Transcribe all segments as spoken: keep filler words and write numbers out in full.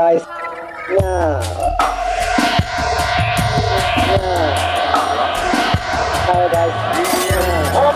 Paradise now. Now. Paradise now.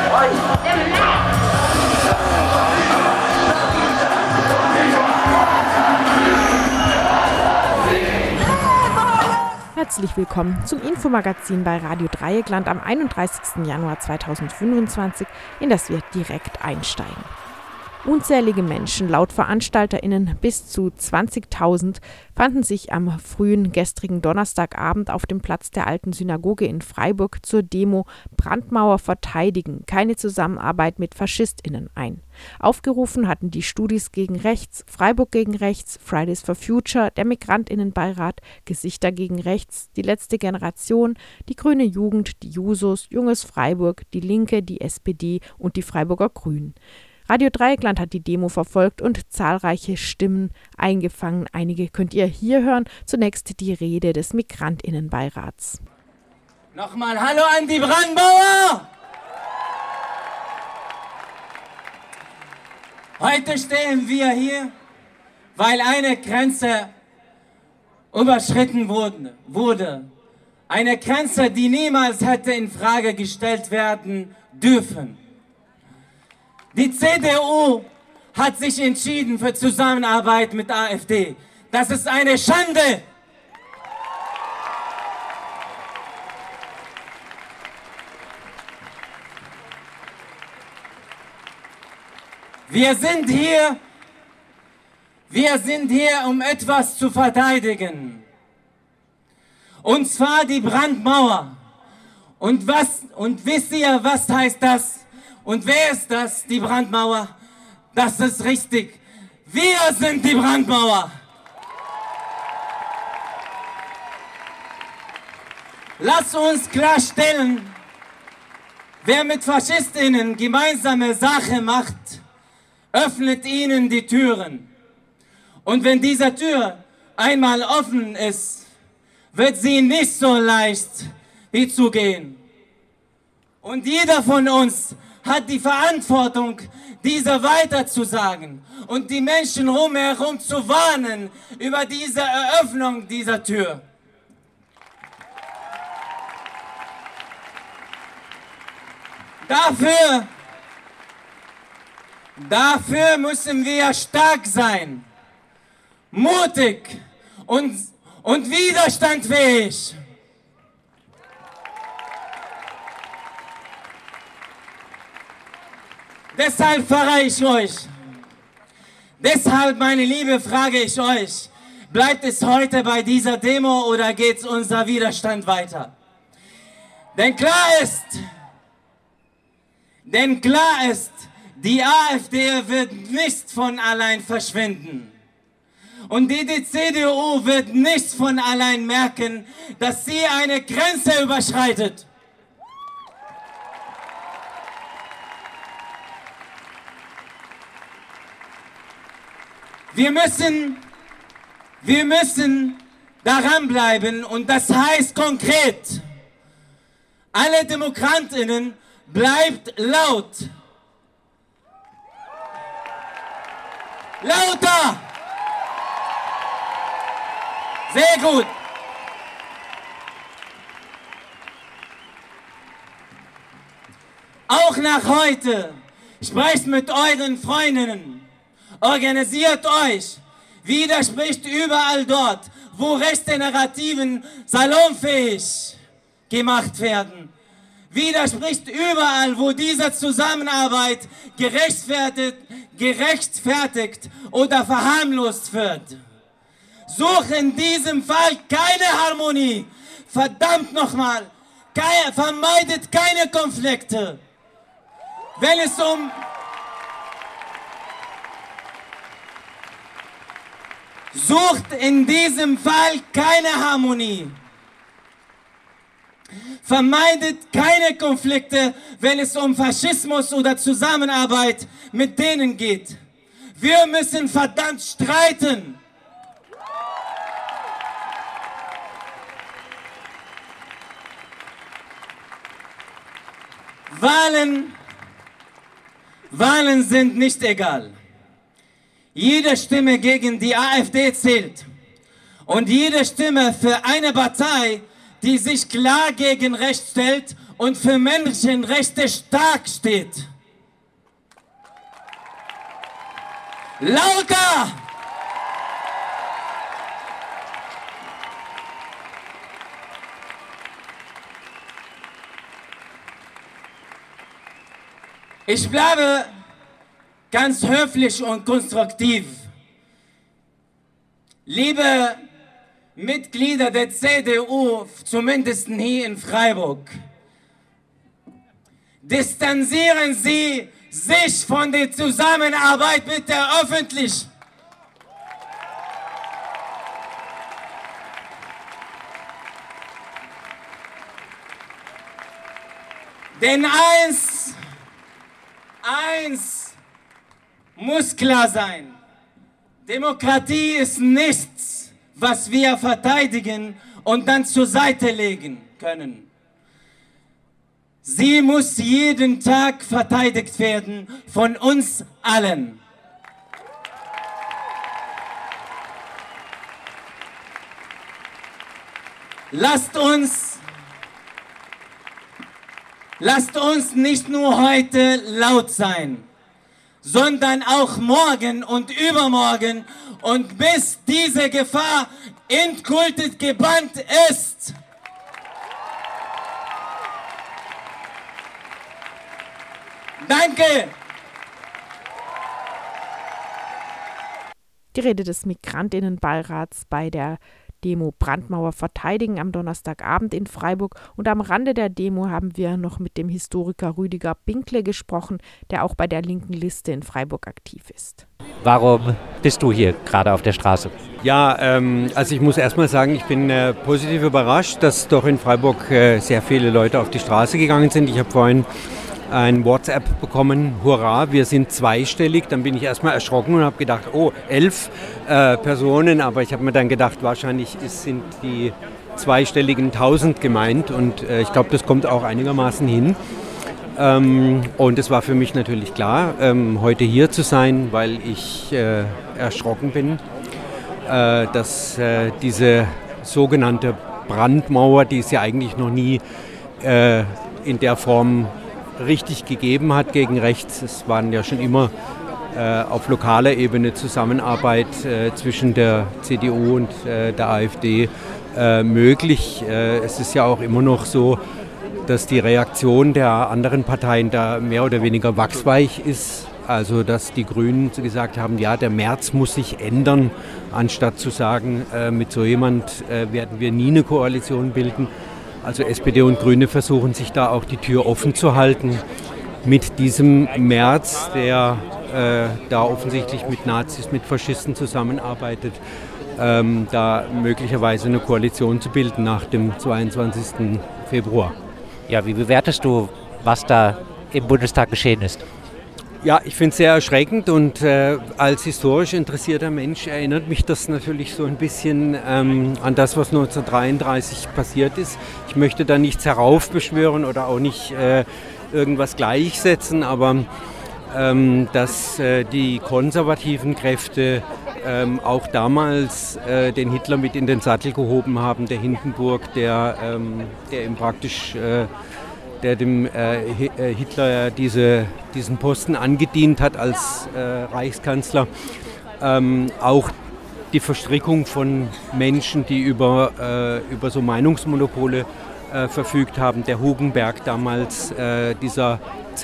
Herzlich willkommen zum Infomagazin bei Radio Dreieckland am einunddreißigsten Januar zweitausendfünfundzwanzig, in das wir direkt einsteigen. Unzählige Menschen, laut VeranstalterInnen bis zu zwanzigtausend, fanden sich am frühen gestrigen Donnerstagabend auf dem Platz der Alten Synagoge in Freiburg zur Demo Brandmauer verteidigen, keine Zusammenarbeit mit FaschistInnen ein. Aufgerufen hatten die Studis gegen Rechts, Freiburg gegen Rechts, Fridays for Future, der Migrantinnenbeirat, Gesichter gegen Rechts, die letzte Generation, die Grüne Jugend, die Jusos, Junges Freiburg, die Linke, die S P D und die Freiburger Grünen. Radio Dreieckland hat die Demo verfolgt und zahlreiche Stimmen eingefangen. Einige könnt ihr hier hören. Zunächst die Rede des Migrantinnenbeirats. Nochmal Hallo an die Brandmauer! Heute stehen wir hier, weil eine Grenze überschritten wurde. Eine Grenze, die niemals hätte in Frage gestellt werden dürfen. Die C D U hat sich entschieden für Zusammenarbeit mit AfD. Das ist eine Schande! Wir sind hier, wir sind hier, um etwas zu verteidigen. Und zwar die Brandmauer. Und was, und wisst ihr, was heißt das? Und wer ist das, die Brandmauer? Das ist richtig. Wir sind die Brandmauer. Lass uns klarstellen, wer mit FaschistInnen gemeinsame Sache macht, öffnet ihnen die Türen. Und wenn diese Tür einmal offen ist, wird sie nicht so leicht wie zugehen. Und jeder von uns hat die Verantwortung, diese weiterzusagen und die Menschen rumherum zu warnen über diese Eröffnung dieser Tür. Dafür, dafür müssen wir stark sein, mutig und, und widerstandsfähig. Deshalb frage ich euch, deshalb, meine Liebe, frage ich euch, bleibt es heute bei dieser Demo oder geht unser Widerstand weiter? Denn klar ist, denn klar ist, die AfD wird nicht von allein verschwinden. Und die, die C D U wird nicht von allein merken, dass sie eine Grenze überschreitet. Wir müssen, wir müssen daran bleiben und das heißt konkret, alle DemokrantInnen bleibt laut. Lauter! Sehr gut. Auch nach heute, sprecht mit euren Freundinnen. Organisiert euch, widerspricht überall dort, wo rechte Narrativen salonfähig gemacht werden. Widerspricht überall, wo diese Zusammenarbeit gerechtfertigt, gerechtfertigt oder verharmlost wird. Sucht in diesem Fall keine Harmonie. Verdammt nochmal, keine, vermeidet keine Konflikte. Wenn es um Sucht in diesem Fall keine Harmonie. Vermeidet keine Konflikte, wenn es um Faschismus oder Zusammenarbeit mit denen geht. Wir müssen verdammt streiten. Wahlen, Wahlen sind nicht egal. Jede Stimme gegen die AfD zählt. Und jede Stimme für eine Partei, die sich klar gegen Recht stellt und für Menschenrechte stark steht. Lauter! Ich bleibe ganz höflich und konstruktiv. Liebe Mitglieder der C D U, zumindest hier in Freiburg, distanzieren Sie sich von der Zusammenarbeit mit der Öffentlichkeit. Denn eins, eins muss klar sein: Demokratie ist nichts, was wir verteidigen und dann zur Seite legen können. Sie muss jeden Tag verteidigt werden von uns allen. Lasst uns, lasst uns nicht nur heute laut sein, sondern auch morgen und übermorgen und bis diese Gefahr endgültig gebannt ist. Danke! Die Rede des Migrantinnenbeirats bei der Demo Brandmauer verteidigen am Donnerstagabend in Freiburg, und am Rande der Demo haben wir noch mit dem Historiker Rüdiger Binkle gesprochen, der auch bei der linken Liste in Freiburg aktiv ist. Warum bist du hier gerade auf der Straße? Ja, ähm, also ich muss erstmal sagen, ich bin äh, positiv überrascht, dass doch in Freiburg äh, sehr viele Leute auf die Straße gegangen sind. Ich habe vorhin ein WhatsApp bekommen, hurra, wir sind zweistellig. Dann bin ich erstmal erschrocken und habe gedacht, oh, elf äh, Personen. Aber ich habe mir dann gedacht, wahrscheinlich ist, sind die zweistelligen tausend gemeint. Und äh, ich glaube, das kommt auch einigermaßen hin. Ähm, und es war für mich natürlich klar, ähm, heute hier zu sein, weil ich äh, erschrocken bin, äh, dass äh, diese sogenannte Brandmauer, die es ja eigentlich noch nie äh, in der Form richtig gegeben hat gegen rechts. Es waren ja schon immer äh, auf lokaler Ebene Zusammenarbeit äh, zwischen der C D U und äh, der AfD äh, möglich. Äh, es ist ja auch immer noch so, dass die Reaktion der anderen Parteien da mehr oder weniger wachsweich ist. Also dass die Grünen gesagt haben, ja, der März muss sich ändern, anstatt zu sagen, äh, mit so jemand äh, werden wir nie eine Koalition bilden. Also S P D und Grüne versuchen sich da auch die Tür offen zu halten mit diesem März, der äh, da offensichtlich mit Nazis, mit Faschisten zusammenarbeitet, ähm, da möglicherweise eine Koalition zu bilden nach dem zweiundzwanzigsten Februar. Ja, wie bewertest du, was da im Bundestag geschehen ist? Ja, ich finde es sehr erschreckend, und äh, als historisch interessierter Mensch erinnert mich das natürlich so ein bisschen ähm, an das, was neunzehnhundertdreiunddreißig passiert ist. Ich möchte da nichts heraufbeschwören oder auch nicht äh, irgendwas gleichsetzen, aber ähm, dass äh, die konservativen Kräfte ähm, auch damals äh, den Hitler mit in den Sattel gehoben haben, der Hindenburg, der, ähm, der ihm praktisch äh, der dem äh, Hitler diese, diesen Posten angedient hat als äh, Reichskanzler. Ähm, auch die Verstrickung von Menschen, die über, äh, über so Meinungsmonopole äh, verfügt haben. Der Hugenberg damals, äh, dieser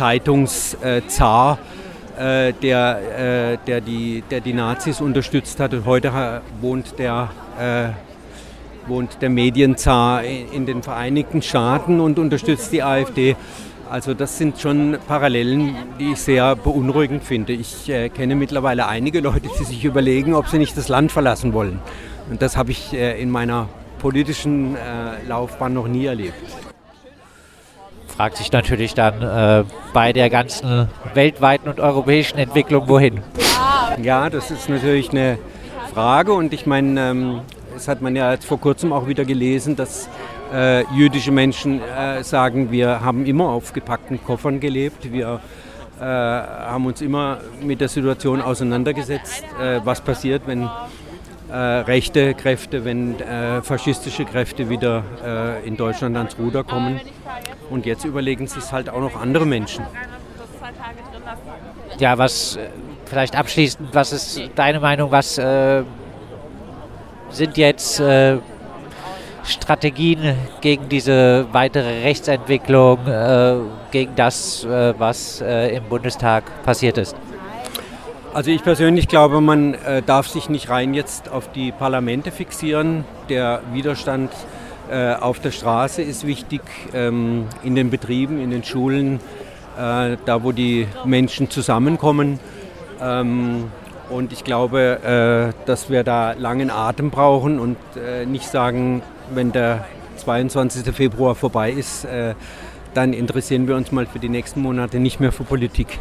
Zeitungszar, äh, der, äh, der, die, der die Nazis unterstützt hat. Und heute wohnt der äh, wohnt der Medienzar in den Vereinigten Staaten und unterstützt die AfD. Also das sind schon Parallelen, die ich sehr beunruhigend finde. Ich äh, kenne mittlerweile einige Leute, die sich überlegen, ob sie nicht das Land verlassen wollen. Und das habe ich äh, in meiner politischen äh, Laufbahn noch nie erlebt. Fragt sich natürlich dann äh, bei der ganzen weltweiten und europäischen Entwicklung, wohin? Ja, das ist natürlich eine Frage, und ich meine, ähm, das hat man ja jetzt vor kurzem auch wieder gelesen, dass äh, jüdische Menschen äh, sagen, wir haben immer auf gepackten Koffern gelebt, wir äh, haben uns immer mit der Situation auseinandergesetzt, äh, was passiert, wenn äh, rechte Kräfte, wenn äh, faschistische Kräfte wieder äh, in Deutschland ans Ruder kommen. Und jetzt überlegen sich halt auch noch andere Menschen. Ja, was äh, vielleicht abschließend, was ist deine Meinung, was äh, sind jetzt äh, Strategien gegen diese weitere Rechtsentwicklung, äh, gegen das, äh, was äh, im Bundestag passiert ist? Also ich persönlich glaube, man äh, darf sich nicht rein jetzt auf die Parlamente fixieren. Der Widerstand äh, auf der Straße ist wichtig, ähm, in den Betrieben, in den Schulen, äh, da wo die Menschen zusammenkommen. Ähm, und ich glaube, äh, dass wir da langen Atem brauchen und äh, nicht sagen, wenn der zweiundzwanzigste Februar vorbei ist, äh, dann interessieren wir uns mal für die nächsten Monate nicht mehr für Politik.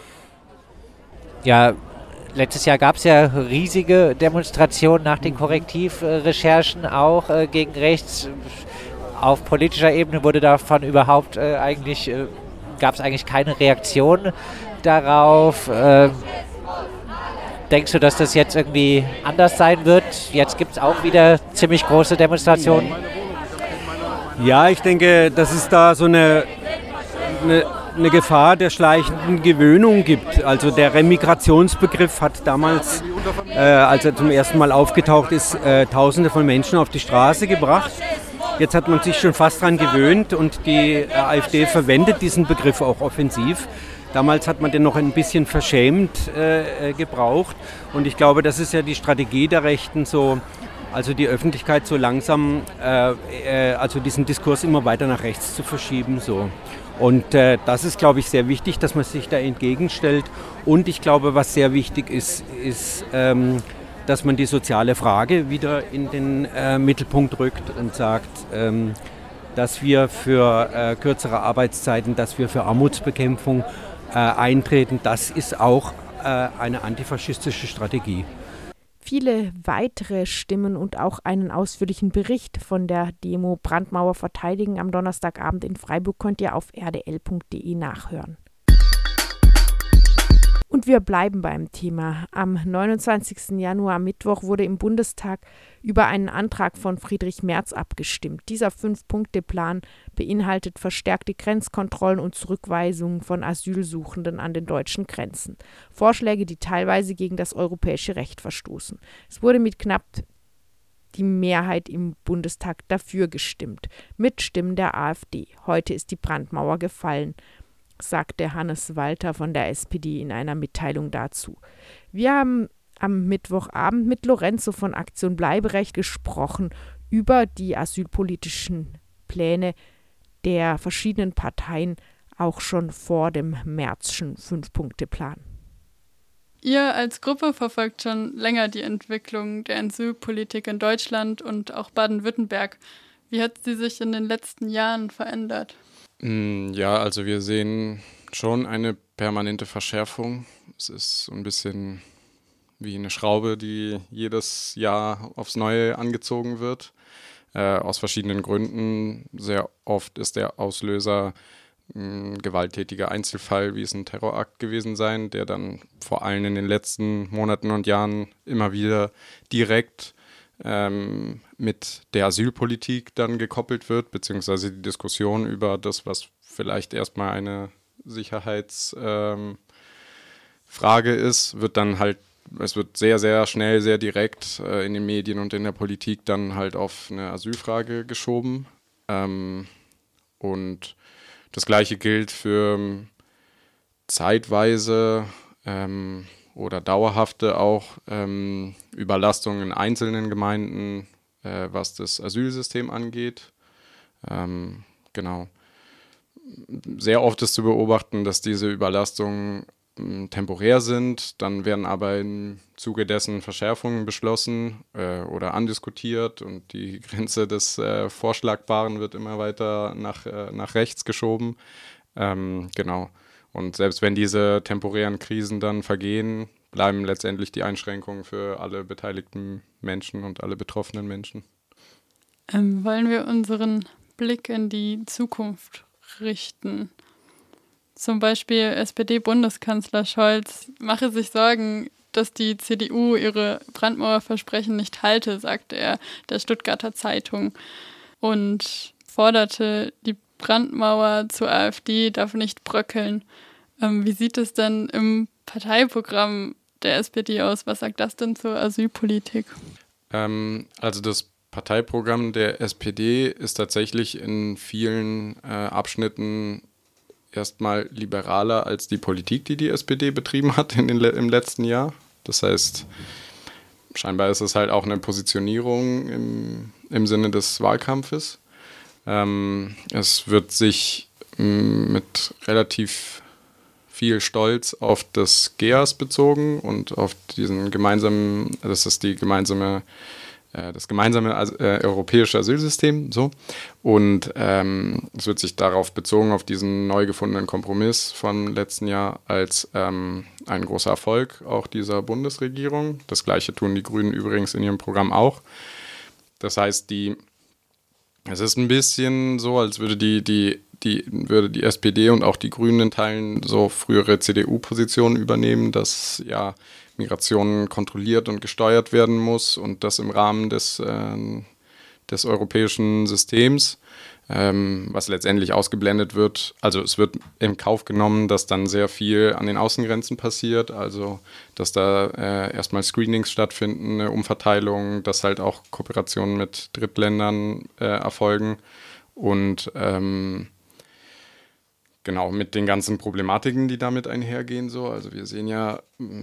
Ja, letztes Jahr gab es ja riesige Demonstrationen nach den Korrektivrecherchen auch äh, gegen rechts. Auf politischer Ebene wurde davon überhaupt äh, eigentlich, äh, gab es eigentlich keine Reaktion darauf. Äh, denkst du, dass das jetzt irgendwie anders sein wird? Jetzt gibt es auch wieder ziemlich große Demonstrationen. Ja, ich denke, dass es da so eine, eine eine Gefahr der schleichenden Gewöhnung gibt. Also der Remigrationsbegriff hat damals, äh, als er zum ersten Mal aufgetaucht ist, äh, Tausende von Menschen auf die Straße gebracht. Jetzt hat man sich schon fast daran gewöhnt und die äh, AfD verwendet diesen Begriff auch offensiv. Damals hat man den noch ein bisschen verschämt äh, gebraucht und ich glaube, das ist ja die Strategie der Rechten, so, also die Öffentlichkeit so langsam, äh, äh, also diesen Diskurs immer weiter nach rechts zu verschieben. So. Und äh, das ist, glaube ich, sehr wichtig, dass man sich da entgegenstellt. Und ich glaube, was sehr wichtig ist, ist, ähm, dass man die soziale Frage wieder in den äh, Mittelpunkt rückt und sagt, ähm, dass wir für äh, kürzere Arbeitszeiten, dass wir für Armutsbekämpfung äh, eintreten. Das ist auch äh, eine antifaschistische Strategie. Viele weitere Stimmen und auch einen ausführlichen Bericht von der Demo Brandmauer verteidigen am Donnerstagabend in Freiburg könnt ihr auf r d l punkt d e nachhören. Und wir bleiben beim Thema. Am neunundzwanzigsten Januar, Mittwoch, wurde im Bundestag über einen Antrag von Friedrich Merz abgestimmt. Dieser Fünf-Punkte-Plan beinhaltet verstärkte Grenzkontrollen und Zurückweisungen von Asylsuchenden an den deutschen Grenzen. Vorschläge, die teilweise gegen das europäische Recht verstoßen. Es wurde mit knapp die Mehrheit im Bundestag dafür gestimmt, mit Stimmen der AfD. Heute ist die Brandmauer gefallen, sagte Hannes Walter von der S P D in einer Mitteilung dazu. Wir haben am Mittwochabend mit Lorenzo von Aktion Bleiberecht gesprochen über die asylpolitischen Pläne der verschiedenen Parteien, auch schon vor dem Märzschen Fünf-Punkte-Plan. Ihr als Gruppe verfolgt schon länger die Entwicklung der Asylpolitik in Deutschland und auch Baden-Württemberg. Wie hat sie sich in den letzten Jahren verändert? Ja, also wir sehen schon eine permanente Verschärfung. Es ist so ein bisschen wie eine Schraube, die jedes Jahr aufs Neue angezogen wird, äh, aus verschiedenen Gründen. Sehr oft ist der Auslöser ein gewalttätiger Einzelfall, wie es ein Terrorakt gewesen sein, der dann vor allem in den letzten Monaten und Jahren immer wieder direkt ähm, mit der Asylpolitik dann gekoppelt wird, beziehungsweise die Diskussion über das, was vielleicht erstmal eine Sicherheitsfrage ähm, ist, wird dann halt, es wird sehr, sehr schnell, sehr direkt äh, in den Medien und in der Politik dann halt auf eine Asylfrage geschoben. Ähm, und das Gleiche gilt für ähm, zeitweise ähm, oder dauerhafte auch ähm, Überlastungen in einzelnen Gemeinden, äh, was das Asylsystem angeht. Ähm, genau. Sehr oft ist zu beobachten, dass diese Überlastungen ähm, temporär sind, dann werden aber im Zuge dessen Verschärfungen beschlossen äh, oder andiskutiert und die Grenze des äh, Vorschlagbaren wird immer weiter nach, äh, nach rechts geschoben. Ähm, genau. Und selbst wenn diese temporären Krisen dann vergehen, bleiben letztendlich die Einschränkungen für alle beteiligten Menschen und alle betroffenen Menschen. Ähm, wollen wir unseren Blick in die Zukunft richten? Zum Beispiel S P D-Bundeskanzler Scholz mache sich Sorgen, dass die C D U ihre Brandmauerversprechen nicht halte, sagte er der Stuttgarter Zeitung. Und forderte, die Brandmauer zur AfD darf nicht bröckeln. Ähm, wie sieht es denn im Parteiprogramm der S P D aus? Was sagt das denn zur Asylpolitik? Ähm, also das Parteiprogramm der S P D ist tatsächlich in vielen äh, Abschnitten erstmal liberaler als die Politik, die die S P D betrieben hat in den, im letzten Jahr. Das heißt, scheinbar ist es halt auch eine Positionierung im, im Sinne des Wahlkampfes. Ähm, es wird sich m, mit relativ viel Stolz auf das G E A S bezogen und auf diesen gemeinsamen, das ist die gemeinsame das gemeinsame äh, europäische Asylsystem, so. Und ähm, es wird sich darauf bezogen, auf diesen neu gefundenen Kompromiss vom letzten Jahr als ähm, ein großer Erfolg auch dieser Bundesregierung. Das Gleiche tun die Grünen übrigens in ihrem Programm auch. Das heißt, die, es ist ein bisschen so, als würde die, die, die, würde die S P D und auch die Grünen in Teilen so frühere C D U-Positionen übernehmen, dass ja Migration kontrolliert und gesteuert werden muss und das im Rahmen des, äh, des europäischen Systems, ähm, was letztendlich ausgeblendet wird. Also es wird in Kauf genommen, dass dann sehr viel an den Außengrenzen passiert, also dass da äh, erstmal Screenings stattfinden, eine Umverteilung, dass halt auch Kooperationen mit Drittländern äh, erfolgen und ähm, genau, mit den ganzen Problematiken, die damit einhergehen. So. Also wir sehen ja,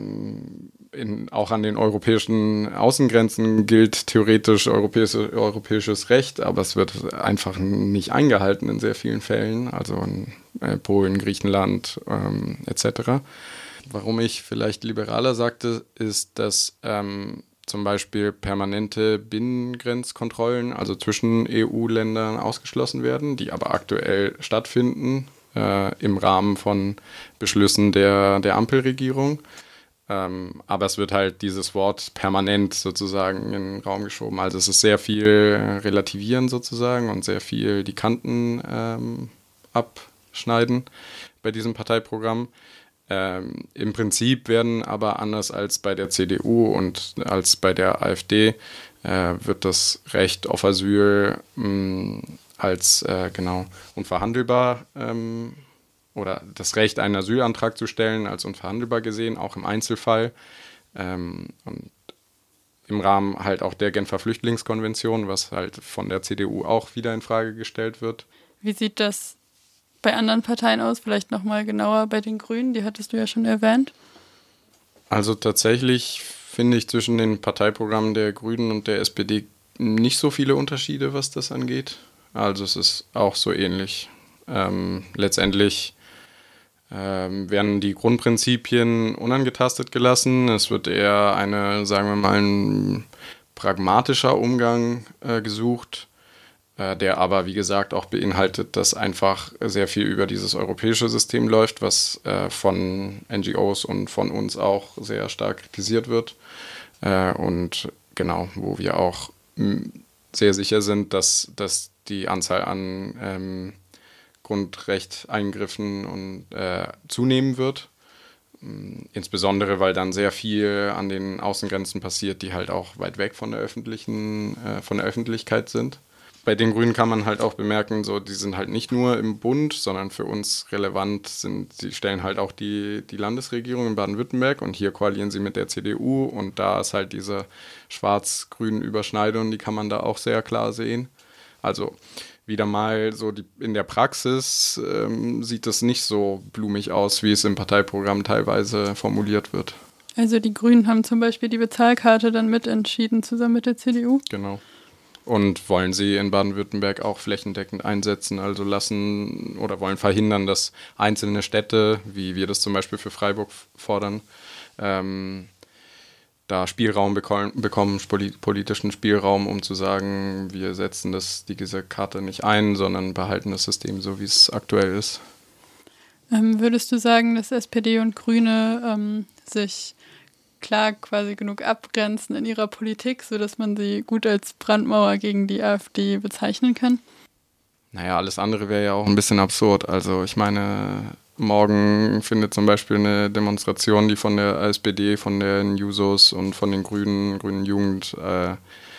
in, auch an den europäischen Außengrenzen gilt theoretisch europäische, europäisches Recht, aber es wird einfach nicht eingehalten in sehr vielen Fällen, also in äh, Polen, Griechenland ähm, et cetera. Warum ich vielleicht liberaler sagte, ist, dass ähm, zum Beispiel permanente Binnengrenzkontrollen, also zwischen E U-Ländern ausgeschlossen werden, die aber aktuell stattfinden, Äh, im Rahmen von Beschlüssen der, der Ampelregierung. Ähm, aber es wird halt dieses Wort permanent sozusagen in den Raum geschoben. Also es ist sehr viel relativieren sozusagen und sehr viel die Kanten ähm, abschneiden bei diesem Parteiprogramm. Ähm, im Prinzip werden aber anders als bei der C D U und als bei der AfD äh, wird das Recht auf Asyl mh, als äh, genau unverhandelbar ähm, oder das Recht, einen Asylantrag zu stellen, als unverhandelbar gesehen, auch im Einzelfall. Ähm, und im Rahmen halt auch der Genfer Flüchtlingskonvention, was halt von der C D U auch wieder in Frage gestellt wird. Wie sieht das bei anderen Parteien aus? Vielleicht nochmal genauer bei den Grünen, die hattest du ja schon erwähnt. Also tatsächlich finde ich zwischen den Parteiprogrammen der Grünen und der S P D nicht so viele Unterschiede, was das angeht. Also es ist auch so ähnlich. Ähm, letztendlich ähm, werden die Grundprinzipien unangetastet gelassen. Es wird eher eine, sagen wir mal, ein pragmatischer Umgang äh, gesucht, äh, der aber, wie gesagt, auch beinhaltet, dass einfach sehr viel über dieses europäische System läuft, was äh, von N G Os und von uns auch sehr stark kritisiert wird. Äh, und genau, wo wir auch mh, sehr sicher sind, dass, dass die Anzahl an ähm, Grundrechtseingriffen und, äh, zunehmen wird. Ähm, insbesondere, weil dann sehr viel an den Außengrenzen passiert, die halt auch weit weg von der öffentlichen, äh, von der Öffentlichkeit sind. Bei den Grünen kann man halt auch bemerken, so, die sind halt nicht nur im Bund, sondern für uns relevant sind, sie stellen halt auch die, die Landesregierung in Baden-Württemberg und hier koalieren sie mit der C D U und da ist halt diese schwarz-grünen Überschneidung, die kann man da auch sehr klar sehen. Also wieder mal so die, in der Praxis ähm, sieht es nicht so blumig aus, wie es im Parteiprogramm teilweise formuliert wird. Also die Grünen haben zum Beispiel die Bezahlkarte dann mitentschieden, zusammen mit der C D U? Genau. Und wollen sie in Baden-Württemberg auch flächendeckend einsetzen, also lassen oder wollen verhindern, dass einzelne Städte, wie wir das zum Beispiel für Freiburg fordern, ähm, da Spielraum bekommen, bekommen, politischen Spielraum, um zu sagen, wir setzen das, diese Karte nicht ein, sondern behalten das System so, wie es aktuell ist. Ähm, würdest du sagen, dass S P D und Grüne ähm, sich klar quasi genug abgrenzen in ihrer Politik, sodass man sie gut als Brandmauer gegen die AfD bezeichnen kann? Naja, alles andere wäre ja auch ein bisschen absurd. Also ich meine, morgen findet zum Beispiel eine Demonstration, die von der S P D, von den Jusos und von den Grünen, Grünen Jugend äh,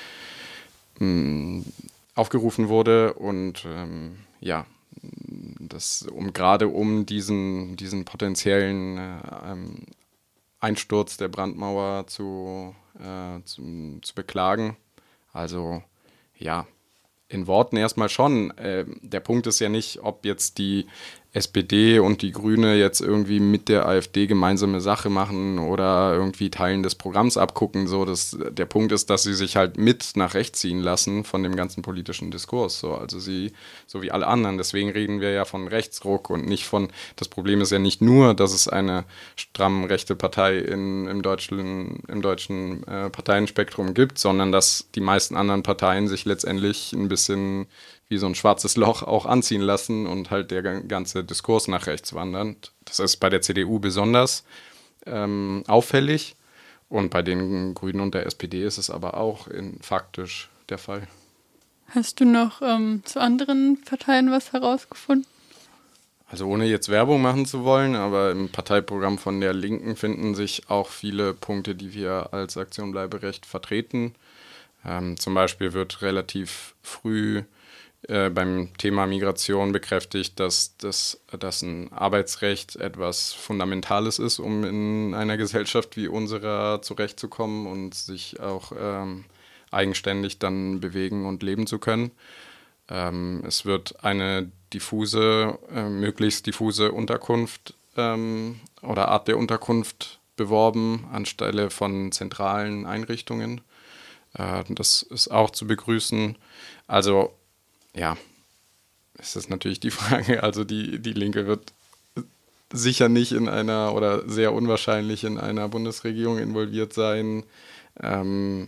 mh, aufgerufen wurde. Und ähm, ja, das, um gerade um diesen, diesen potenziellen äh, ähm, Einsturz der Brandmauer zu, äh, zu, zu beklagen. Also ja, in Worten erstmal schon. Äh, der Punkt ist ja nicht, ob jetzt die S P D und die Grüne jetzt irgendwie mit der AfD gemeinsame Sache machen oder irgendwie Teilen des Programms abgucken. So, das, der Punkt ist, dass sie sich halt mit nach rechts ziehen lassen von dem ganzen politischen Diskurs. So, also sie, so wie alle anderen. Deswegen reden wir ja von Rechtsruck und nicht von, das Problem ist ja nicht nur, dass es eine stramm rechte Partei in, im deutschen, im deutschen äh, Parteienspektrum gibt, sondern dass die meisten anderen Parteien sich letztendlich ein bisschen wie so ein schwarzes Loch auch anziehen lassen und halt der ganze Diskurs nach rechts wandern. Das ist bei der C D U besonders ähm, auffällig und bei den Grünen und der S P D ist es aber auch in, faktisch der Fall. Hast du noch ähm, zu anderen Parteien was herausgefunden? Also ohne jetzt Werbung machen zu wollen, aber im Parteiprogramm von der Linken finden sich auch viele Punkte, die wir als Aktion Bleiberecht vertreten. Ähm, zum Beispiel wird relativ früh Äh, beim Thema Migration bekräftigt, dass, das, dass ein Arbeitsrecht etwas Fundamentales ist, um in einer Gesellschaft wie unserer zurechtzukommen und sich auch ähm, eigenständig dann bewegen und leben zu können. Ähm, es wird eine diffuse, äh, möglichst diffuse Unterkunft ähm, oder Art der Unterkunft beworben, anstelle von zentralen Einrichtungen. Äh, das ist auch zu begrüßen. Also ja, es ist natürlich die Frage, also die, die Linke wird sicher nicht in einer oder sehr unwahrscheinlich in einer Bundesregierung involviert sein. Ähm,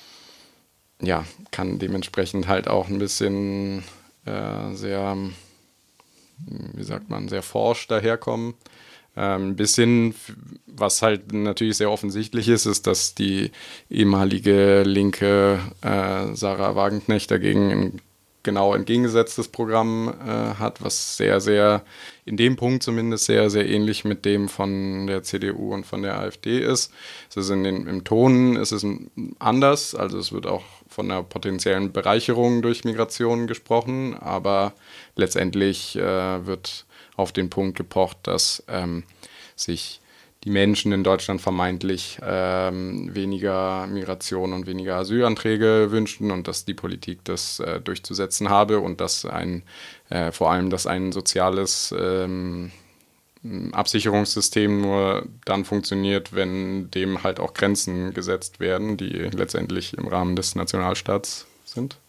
ja, kann dementsprechend halt auch ein bisschen äh, sehr, wie sagt man, sehr forsch daherkommen. Ein bisschen, was halt natürlich sehr offensichtlich ist, ist, dass die ehemalige Linke äh, Sarah Wagenknecht dagegen ein genau entgegengesetztes Programm äh, hat, was sehr, sehr, in dem Punkt zumindest sehr, sehr ähnlich mit dem von der C D U und von der AfD ist. Es ist in den, im Ton ist es anders, also es wird auch von einer potenziellen Bereicherung durch Migration gesprochen, aber letztendlich äh, wird auf den Punkt gepocht, dass ähm, sich die Menschen in Deutschland vermeintlich ähm, weniger Migration und weniger Asylanträge wünschen und dass die Politik das äh, durchzusetzen habe und dass ein, äh, vor allem, dass ein soziales ähm, Absicherungssystem nur dann funktioniert, wenn dem halt auch Grenzen gesetzt werden, die letztendlich im Rahmen des Nationalstaats sind.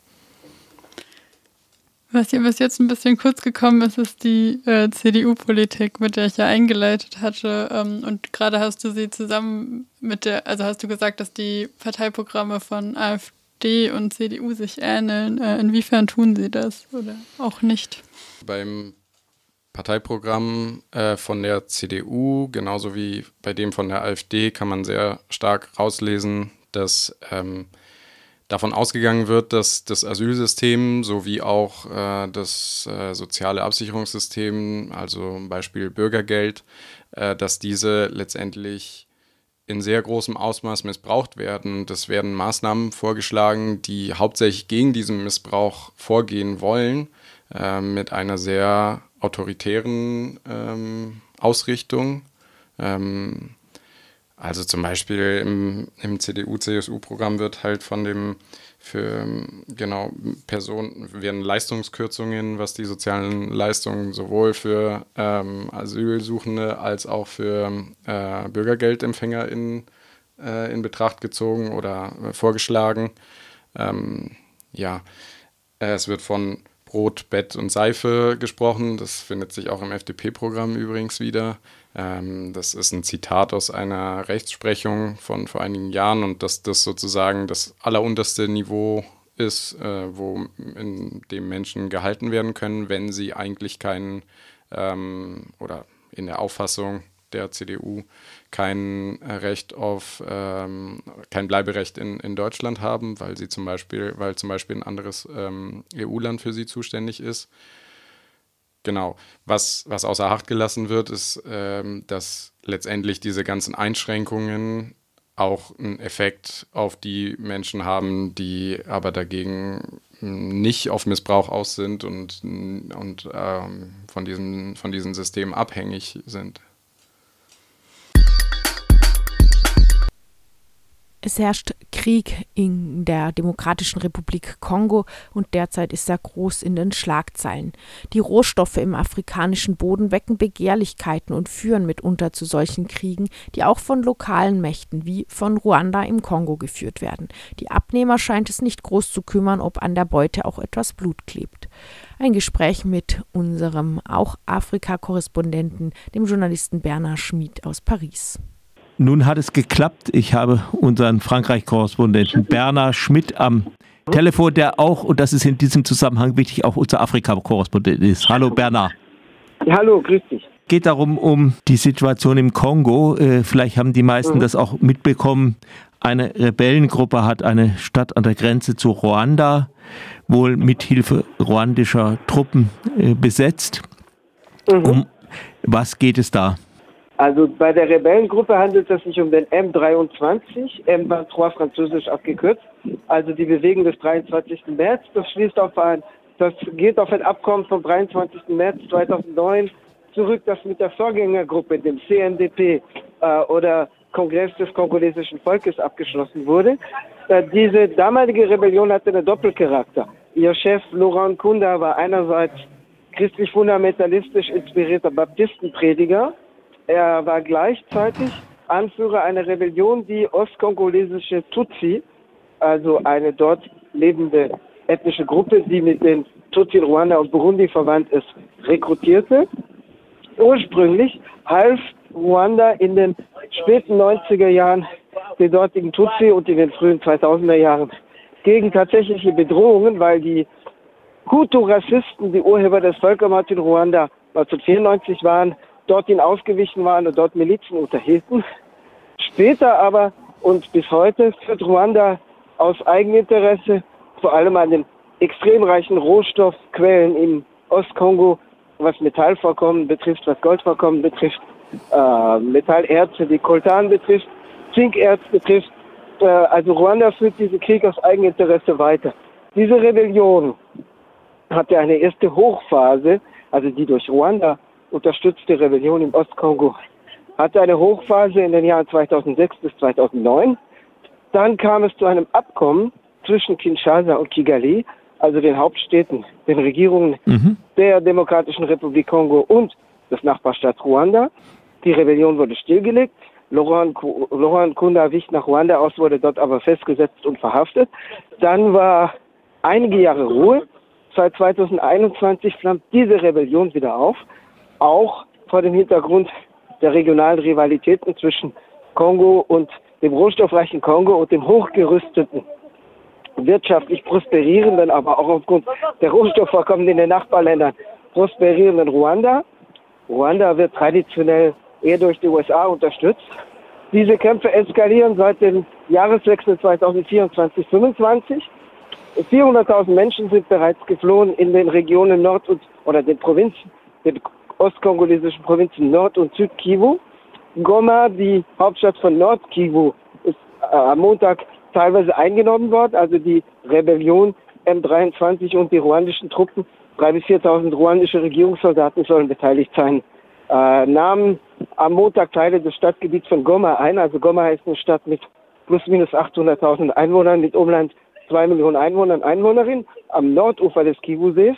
Was hier bis jetzt ein bisschen kurz gekommen ist, ist die äh, C D U-Politik, mit der ich ja eingeleitet hatte. Ähm, und gerade hast du sie zusammen mit der, also hast du gesagt, dass die Parteiprogramme von AfD und C D U sich ähneln. Äh, inwiefern tun sie das oder auch nicht? Beim Parteiprogramm äh, von der C D U, genauso wie bei dem von der AfD, kann man sehr stark rauslesen, dass ähm, davon ausgegangen wird, dass das Asylsystem sowie auch äh, das äh, soziale Absicherungssystem, also Beispiel Bürgergeld, äh, dass diese letztendlich in sehr großem Ausmaß missbraucht werden. Das werden Maßnahmen vorgeschlagen, die hauptsächlich gegen diesen Missbrauch vorgehen wollen, äh, mit einer sehr autoritären ähm, Ausrichtung. Ähm, Also zum Beispiel im, im C D U-C S U-Programm wird halt von dem, für genau Personen, werden Leistungskürzungen, was die sozialen Leistungen sowohl für ähm, Asylsuchende als auch für äh, Bürgergeldempfänger in, äh, in Betracht gezogen oder äh, vorgeschlagen. Ähm, ja, äh, es wird von Brot, Bett und Seife gesprochen. Das findet sich auch im F D P-Programm übrigens wieder. Ähm, das ist ein Zitat aus einer Rechtsprechung von vor einigen Jahren und dass das sozusagen das allerunterste Niveau ist, äh, wo in dem Menschen gehalten werden können, wenn sie eigentlich keinen ähm, oder in der Auffassung der C D U kein Recht auf ähm, kein Bleiberecht in, in Deutschland haben, weil sie zum Beispiel, weil zum Beispiel ein anderes ähm, E U-Land für sie zuständig ist. Genau. Was, was außer Acht gelassen wird, ist, ähm, dass letztendlich diese ganzen Einschränkungen auch einen Effekt auf die Menschen haben, die aber dagegen nicht auf Missbrauch aus sind und, und ähm, von diesem, von diesem System abhängig sind. Es herrscht Krieg in der Demokratischen Republik Kongo und derzeit ist er groß in den Schlagzeilen. Die Rohstoffe im afrikanischen Boden wecken Begehrlichkeiten und führen mitunter zu solchen Kriegen, die auch von lokalen Mächten wie von Ruanda im Kongo geführt werden. Die Abnehmer scheint es nicht groß zu kümmern, ob an der Beute auch etwas Blut klebt. Ein Gespräch mit unserem auch Afrika-Korrespondenten, dem Journalisten Bernhard Schmid aus Paris. Nun hat es geklappt. Ich habe unseren Frankreich-Korrespondenten Bernhard Schmid am Telefon, der auch, und das ist in diesem Zusammenhang wichtig, auch unser Afrika-Korrespondent ist. Hallo Bernhard. Hallo, grüß dich. Es geht darum, um die Situation im Kongo. Äh, vielleicht haben die meisten mhm. das auch mitbekommen. Eine Rebellengruppe hat eine Stadt an der Grenze zu Ruanda wohl mithilfe ruandischer Truppen äh, besetzt. Mhm. Um was geht es da? Also bei der Rebellengruppe handelt es sich um den M dreiundzwanzig, M dreiundzwanzig französisch abgekürzt, also die Bewegung des dreiundzwanzigsten März. Das schließt auf ein, das geht auf ein Abkommen vom dreiundzwanzigsten März zweitausendneun zurück, das mit der Vorgängergruppe, dem C N D P äh, oder Kongress des kongolesischen Volkes abgeschlossen wurde. Äh, diese damalige Rebellion hatte einen Doppelcharakter. Ihr Chef Laurent Nkunda war einerseits christlich-fundamentalistisch inspirierter Baptistenprediger. Er war gleichzeitig Anführer einer Rebellion, die ostkongolesische Tutsi, also eine dort lebende ethnische Gruppe, die mit den Tutsi in Ruanda und Burundi verwandt ist, rekrutierte. Ursprünglich half Ruanda in den späten neunziger Jahren den dortigen Tutsi und in den frühen zweitausender Jahren gegen tatsächliche Bedrohungen, weil die Hutu-Rassisten, die Urheber des Völkermords in Ruanda neunzehnhundertvierundneunzig waren, dorthin ausgewichen waren und dort Milizen unterhielten. Später aber und bis heute führt Ruanda aus Eigeninteresse, vor allem an den extrem reichen Rohstoffquellen im Ostkongo, was Metallvorkommen betrifft, was Goldvorkommen betrifft, äh, Metallerze, die Coltan betrifft, Zinkerz betrifft. Äh, also Ruanda führt diesen Krieg aus Eigeninteresse weiter. Diese Rebellion hatte eine erste Hochphase, also die durch Ruanda unterstützte Rebellion im Ostkongo, hatte eine Hochphase in den Jahren zweitausendsechs bis zweitausendneun. Dann kam es zu einem Abkommen zwischen Kinshasa und Kigali, also den Hauptstädten, den Regierungen mhm. der Demokratischen Republik Kongo und des Nachbarstaats Ruanda. Die Rebellion wurde stillgelegt. Laurent Nkunda wich nach Ruanda aus, wurde dort aber festgesetzt und verhaftet. Dann war einige Jahre Ruhe. Seit zweitausendeinundzwanzig flammt diese Rebellion wieder auf. Auch vor dem Hintergrund der regionalen Rivalitäten zwischen Kongo und dem rohstoffreichen Kongo und dem hochgerüsteten, wirtschaftlich prosperierenden, aber auch aufgrund der Rohstoffvorkommen in den Nachbarländern prosperierenden Ruanda. Ruanda wird traditionell eher durch die U S A unterstützt. Diese Kämpfe eskalieren seit dem Jahreswechsel zweitausendvierundzwanzig fünfundzwanzig. vierhunderttausend Menschen sind bereits geflohen in den Regionen Nord- und oder den Provinzen, den ostkongolesischen Provinzen Nord- und Südkivu. Goma, die Hauptstadt von Nord-Kivu, ist äh, am Montag teilweise eingenommen worden. Also die Rebellion M dreiundzwanzig und die ruandischen Truppen, dreitausend bis viertausend ruandische Regierungssoldaten sollen beteiligt sein, äh, nahmen am Montag Teile des Stadtgebiets von Goma ein. Also Goma ist eine Stadt mit plus minus achthunderttausend Einwohnern, mit Umland zwei Millionen Einwohnern und Einwohnerinnen am Nordufer des Kivu-Sees.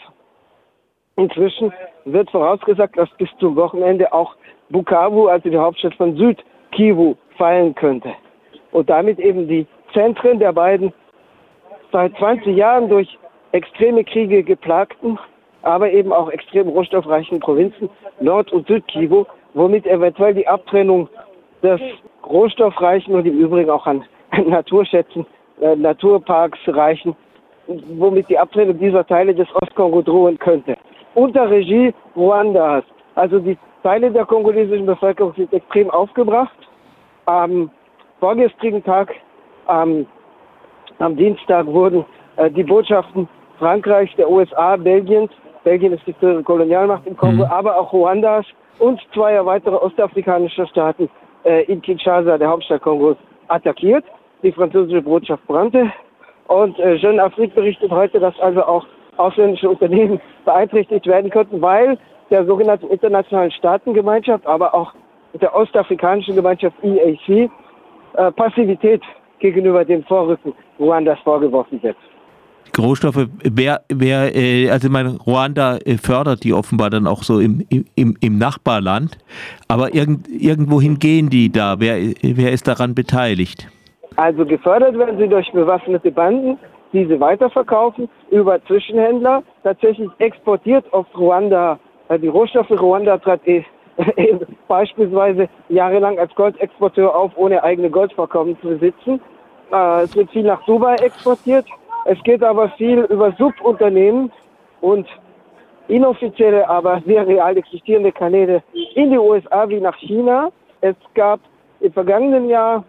Inzwischen wird vorausgesagt, dass bis zum Wochenende auch Bukavu, also die Hauptstadt von Südkivu, fallen könnte. Und damit eben die Zentren der beiden seit zwanzig Jahren durch extreme Kriege geplagten, aber eben auch extrem rohstoffreichen Provinzen Nord- und Südkivu, womit eventuell die Abtrennung des rohstoffreichen und im Übrigen auch an Naturschätzen, äh, Naturparks reichen, womit die Abtrennung dieser Teile des Ostkongo drohen könnte. Unter Regie Ruandas. Also die Teile der kongolesischen Bevölkerung sind extrem aufgebracht. Am vorgestrigen Tag, am, am Dienstag, wurden äh, die Botschaften Frankreichs, der U S A, Belgiens Belgien ist die größte Kolonialmacht im Kongo, mhm. aber auch Ruandas und zwei weitere ostafrikanische Staaten äh, in Kinshasa, der Hauptstadt Kongos, attackiert. Die französische Botschaft brannte. Und äh, Jeune Afrique berichtet heute, dass also auch ausländische Unternehmen beeinträchtigt werden könnten, weil der sogenannten internationalen Staatengemeinschaft, aber auch der ostafrikanischen Gemeinschaft E A C äh, Passivität gegenüber dem Vorrücken Ruandas vorgeworfen wird. Rohstoffe, wer, wer äh, also mein Ruanda äh, fördert die offenbar dann auch so im, im, im Nachbarland, aber irgend, irgendwohin gehen die da? Wer, wer ist daran beteiligt? Also gefördert werden sie durch bewaffnete Banden, die sie weiterverkaufen über Zwischenhändler. Tatsächlich exportiert oft Ruanda äh, die Rohstoffe. Ruanda trat eh, eh, beispielsweise jahrelang als Goldexporteur auf, ohne eigene Goldvorkommen zu besitzen. Äh, es wird viel nach Dubai exportiert. Es geht aber viel über Subunternehmen und inoffizielle, aber sehr real existierende Kanäle in die U S A wie nach China. Es gab im vergangenen Jahr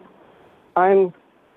ein,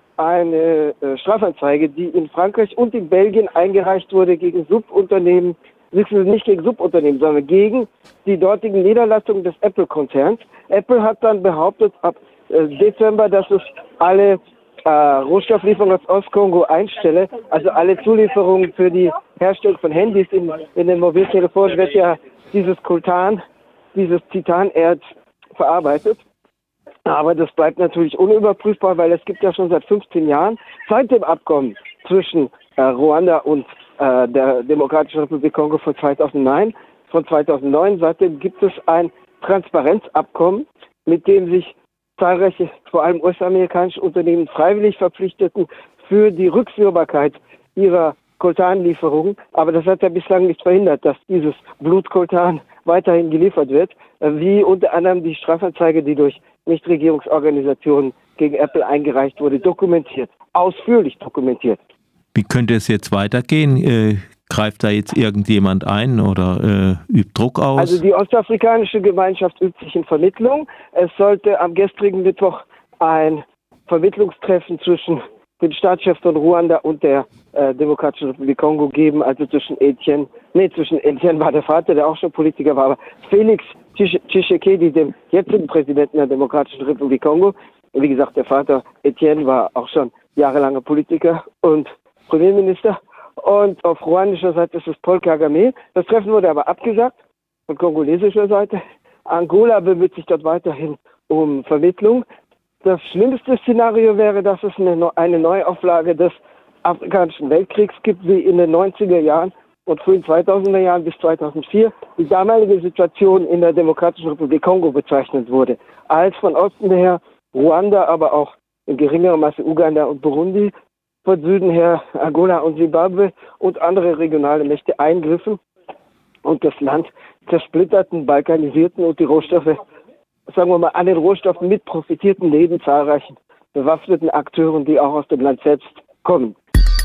eine äh, Strafanzeige, die in Frankreich und in Belgien eingereicht wurde gegen Subunternehmen, nicht gegen Subunternehmen, sondern gegen die dortigen Niederlassungen des Apple-Konzerns. Apple hat dann behauptet ab äh, Dezember, dass es alle äh, Rohstofflieferungen aus Ostkongo einstelle, also alle Zulieferungen für die Herstellung von Handys in, in den Mobiltelefonen wird ja dieses Coltan, dieses Titanerz verarbeitet. Aber das bleibt natürlich unüberprüfbar, weil es gibt ja schon seit fünfzehn Jahren, seit dem Abkommen zwischen äh, Ruanda und äh, der Demokratischen Republik Kongo von zweitausendneun, von zweitausendneun, seitdem gibt es ein Transparenzabkommen, mit dem sich zahlreiche, vor allem US-amerikanische Unternehmen freiwillig verpflichteten für die Rückführbarkeit ihrer Coltanlieferungen. Aber das hat ja bislang nicht verhindert, dass dieses Blutcoltan weiterhin geliefert wird, wie unter anderem die Strafanzeige, die durch Nichtregierungsorganisationen gegen Apple eingereicht wurde, dokumentiert, ausführlich dokumentiert. Wie könnte es jetzt weitergehen? Äh, greift da jetzt irgendjemand ein oder äh, übt Druck aus? Also die ostafrikanische Gemeinschaft übt sich in Vermittlung. Es sollte am gestrigen Mittwoch ein Vermittlungstreffen zwischen dem Staatschef von Ruanda und der äh, Demokratischen Republik Kongo geben, also zwischen Etienne, nee, zwischen Etienne war der Vater, der auch schon Politiker war, aber Felix Tshisekedi, dem jetzigen Präsidenten der Demokratischen Republik Kongo. Wie gesagt, der Vater Etienne war auch schon jahrelanger Politiker und Premierminister. Und auf ruandischer Seite ist es Paul Kagame. Das Treffen wurde aber abgesagt von kongolesischer Seite. Angola bemüht sich dort weiterhin um Vermittlung. Das schlimmste Szenario wäre, dass es eine, eine Neuauflage des afrikanischen Weltkriegs gibt, wie in den neunziger Jahren und frühen zweitausender Jahren bis zweitausendvier die damalige Situation in der Demokratischen Republik Kongo bezeichnet wurde. Als von Osten her Ruanda, aber auch in geringerem Maße Uganda und Burundi, von Süden her Angola und Zimbabwe und andere regionale Mächte eingriffen und das Land zersplitterten, balkanisierten und die Rohstoffe, sagen wir mal, an den Rohstoffen mit profitierten neben zahlreichen bewaffneten Akteuren, die auch aus dem Land selbst kommen.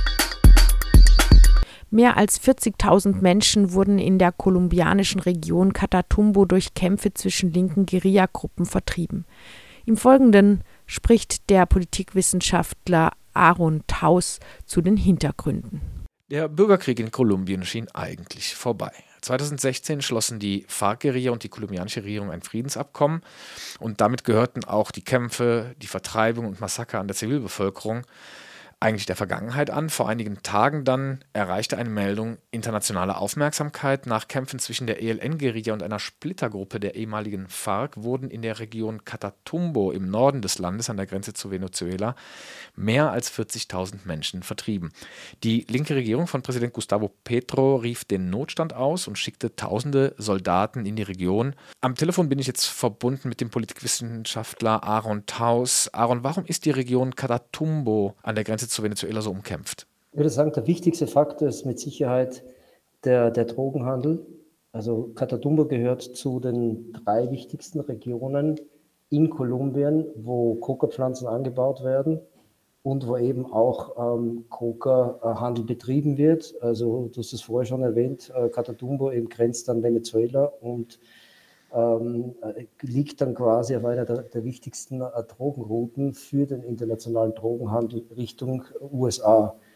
Mehr als vierzigtausend Menschen wurden in der kolumbianischen Region Catatumbo durch Kämpfe zwischen linken Guerillagruppen vertrieben. Im Folgenden spricht der Politikwissenschaftler Aaron Taus zu den Hintergründen. Der Bürgerkrieg in Kolumbien schien eigentlich vorbei. zweitausendsechzehn schlossen die FARC-Guerilla und die kolumbianische Regierung ein Friedensabkommen und damit gehörten auch die Kämpfe, die Vertreibung und Massaker an der Zivilbevölkerung eigentlich der Vergangenheit an. Vor einigen Tagen dann erreichte eine Meldung internationale Aufmerksamkeit. Nach Kämpfen zwischen der E L N-Guerilla und einer Splittergruppe der ehemaligen FARC wurden in der Region Catatumbo im Norden des Landes an der Grenze zu Venezuela mehr als vierzigtausend Menschen vertrieben. Die linke Regierung von Präsident Gustavo Petro rief den Notstand aus und schickte tausende Soldaten in die Region. Am Telefon bin ich jetzt verbunden mit dem Politikwissenschaftler Aaron Taus. Aaron, warum ist die Region Catatumbo an der Grenze zu Venezuela so umkämpft? Ich würde sagen, der wichtigste Faktor ist mit Sicherheit der, der Drogenhandel. Also Catatumbo gehört zu den drei wichtigsten Regionen in Kolumbien, wo Coca-Pflanzen angebaut werden und wo eben auch ähm, Coca-Handel betrieben wird. Also du hast es vorher schon erwähnt, äh, Catatumbo eben grenzt an Venezuela und Ähm, liegt dann quasi auf einer der, der wichtigsten äh, Drogenrouten für den internationalen Drogenhandel Richtung U S A.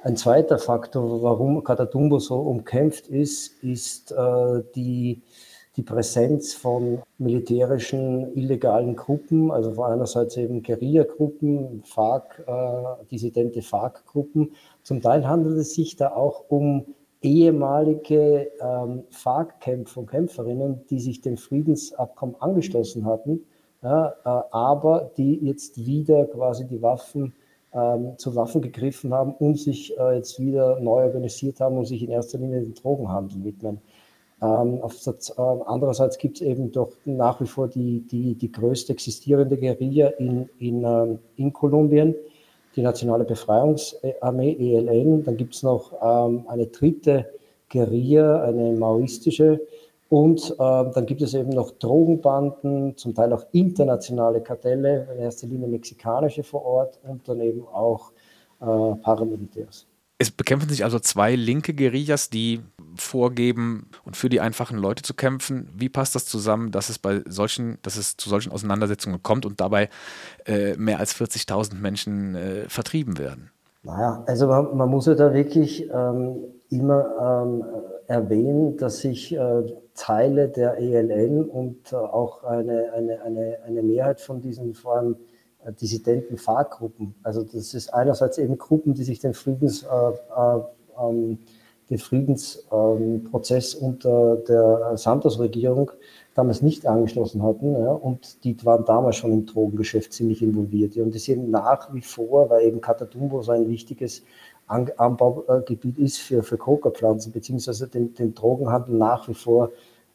Ein zweiter Faktor, warum Catatumbo so umkämpft ist, ist äh, die, die Präsenz von militärischen illegalen Gruppen, also von einerseits eben Guerilla-Gruppen, FARC, äh, dissidente FARC-Gruppen. Zum Teil handelt es sich da auch um ehemalige ähm, FARC-Kämpfer und Kämpferinnen, die sich dem Friedensabkommen angeschlossen hatten, ja, äh, aber die jetzt wieder quasi die Waffen ähm, zu Waffen gegriffen haben und sich äh, jetzt wieder neu organisiert haben und sich in erster Linie dem Drogenhandel widmen. Ähm, auf das, äh, andererseits gibt es eben doch nach wie vor die, die, die größte existierende Guerilla in, in, ähm, in Kolumbien, die Nationale Befreiungsarmee, E L N. Dann gibt es noch ähm, eine dritte Guerilla, eine maoistische. Und äh, dann gibt es eben noch Drogenbanden, zum Teil auch internationale Kartelle, in erster Linie mexikanische vor Ort und dann eben auch äh, Paramilitärs. Es bekämpfen sich also zwei linke Guerillas, die vorgeben und für die einfachen Leute zu kämpfen. Wie passt das zusammen, dass es bei solchen, dass es zu solchen Auseinandersetzungen kommt und dabei äh, mehr als vierzigtausend Menschen äh, vertrieben werden? Naja, also man, man muss ja da wirklich ähm, immer ähm, erwähnen, dass sich äh, Teile der E L N und äh, auch eine, eine, eine, eine Mehrheit von diesen vor allem äh, dissidenten FARC-Gruppen, also das ist einerseits eben Gruppen, die sich den Friedens, äh, äh, ähm, den Friedensprozess ähm, unter der Santos-Regierung damals nicht angeschlossen hatten, ja, und die waren damals schon im Drogengeschäft ziemlich involviert. Ja, und die sind nach wie vor, weil eben Catatumbo so ein wichtiges An Anbaugebiet ist für, für Coca-Pflanzen, beziehungsweise den, den Drogenhandel nach wie vor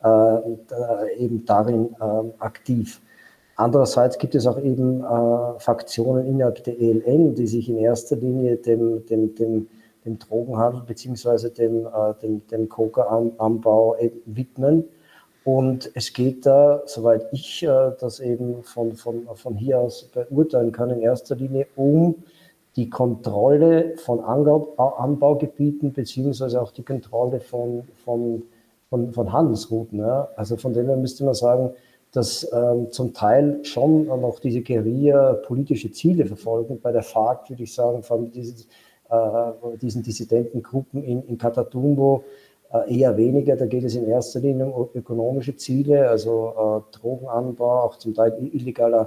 äh, eben darin äh, aktiv. Andererseits gibt es auch eben äh, Fraktionen innerhalb der E L N, die sich in erster Linie dem, dem, dem, dem Drogenhandel beziehungsweise dem, äh, dem, dem Coca-Anbau widmen. Und es geht da, soweit ich äh, das eben von, von, von hier aus beurteilen kann, in erster Linie um die Kontrolle von Anbau, Anbaugebieten beziehungsweise auch die Kontrolle von, von, von, von Handelsrouten. Ja. Also von dem her müsste man sagen, dass ähm, zum Teil schon noch diese Guerilla politische Ziele verfolgen. Bei der FARC würde ich sagen, vor allem diese, äh, diesen Dissidentengruppen in, in Catatumbo äh, eher weniger. Da geht es in erster Linie um ökonomische Ziele, also äh, Drogenanbau, auch zum Teil illegaler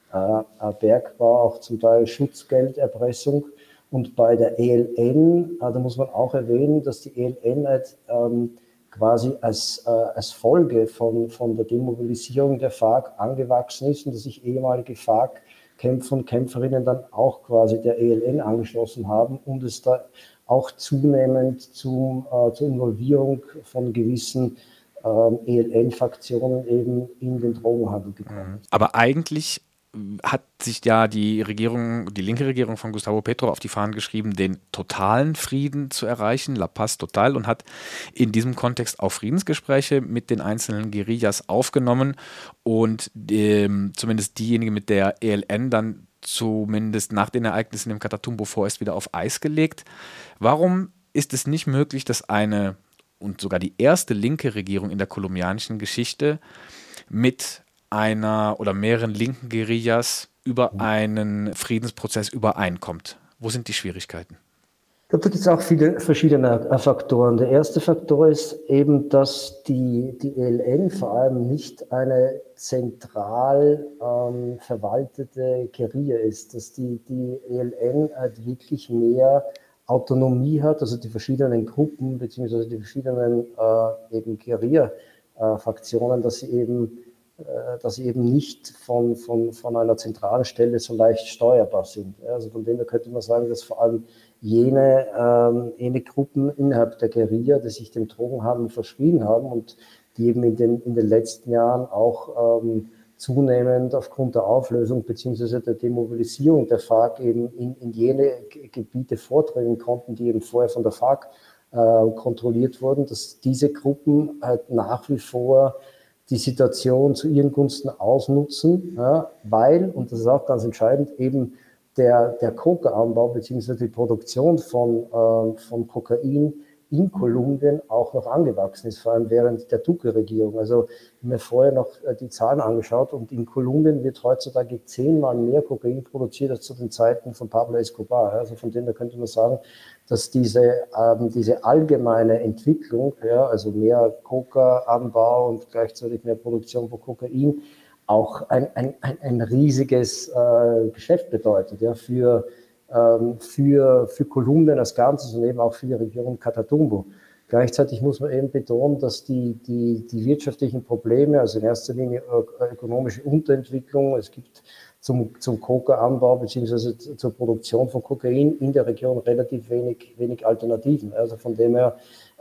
äh, Bergbau, auch zum Teil Schutzgelderpressung. Und bei der E L N, äh, da muss man auch erwähnen, dass die E L N halt, ähm, quasi als, äh, als Folge von, von der Demobilisierung der FARC angewachsen ist und dass sich ehemalige FARC-Kämpfer und Kämpferinnen dann auch quasi der E L N angeschlossen haben und es da auch zunehmend zum, äh, zur Involvierung von gewissen äh, E L N-Fraktionen eben in den Drogenhandel gekommen ist. Aber eigentlich hat sich ja die Regierung, die linke Regierung von Gustavo Petro auf die Fahnen geschrieben, den totalen Frieden zu erreichen, La Paz total, und hat in diesem Kontext auch Friedensgespräche mit den einzelnen Guerillas aufgenommen und ähm, zumindest diejenigen mit der E L N dann zumindest nach den Ereignissen im Catatumbo vorerst wieder auf Eis gelegt. Warum ist es nicht möglich, dass eine und sogar die erste linke Regierung in der kolumbianischen Geschichte mit einer oder mehreren linken Guerillas über einen Friedensprozess übereinkommt? Wo sind die Schwierigkeiten? Ich glaube, da gibt es auch viele verschiedene Faktoren. Der erste Faktor ist eben, dass die, die E L N vor allem nicht eine zentral ähm, verwaltete Guerilla ist, dass die, die E L N halt wirklich mehr Autonomie hat, also die verschiedenen Gruppen beziehungsweise die verschiedenen äh, eben Guerilla-Fraktionen, dass sie eben dass sie eben nicht von, von, von einer zentralen Stelle so leicht steuerbar sind. Also von dem her könnte man sagen, dass vor allem jene, ähm, jene Gruppen innerhalb der Guerilla, die sich dem Drogenhandel verschrieben haben und die eben in den, in den letzten Jahren auch ähm, zunehmend aufgrund der Auflösung bzw. der Demobilisierung der FARC eben in, in jene Gebiete vordringen konnten, die eben vorher von der FARC äh, kontrolliert wurden, dass diese Gruppen halt nach wie vor die Situation zu ihren Gunsten ausnutzen, ja, weil, und das ist auch ganz entscheidend, eben der, der Coca-Anbau bzw. die Produktion von, äh, von Kokain in Kolumbien auch noch angewachsen ist, vor allem während der Duque-Regierung. Also ich habe mir vorher noch die Zahlen angeschaut und in Kolumbien wird heutzutage zehnmal mehr Kokain produziert als zu den Zeiten von Pablo Escobar. Also von dem her könnte man sagen, dass diese, ähm, diese allgemeine Entwicklung, ja, also mehr Coca-Anbau und gleichzeitig mehr Produktion von Kokain, auch ein, ein, ein, ein riesiges äh, Geschäft bedeutet, ja, für, ähm, für, für Kolumbien als Ganzes und eben auch für die Region Catatumbo. Gleichzeitig muss man eben betonen, dass die, die, die wirtschaftlichen Probleme, also in erster Linie ökonomische Unterentwicklung, es gibt zum, zum Coca-Anbau bzw. zur Produktion von Kokain in der Region relativ wenig, wenig Alternativen. Also von dem her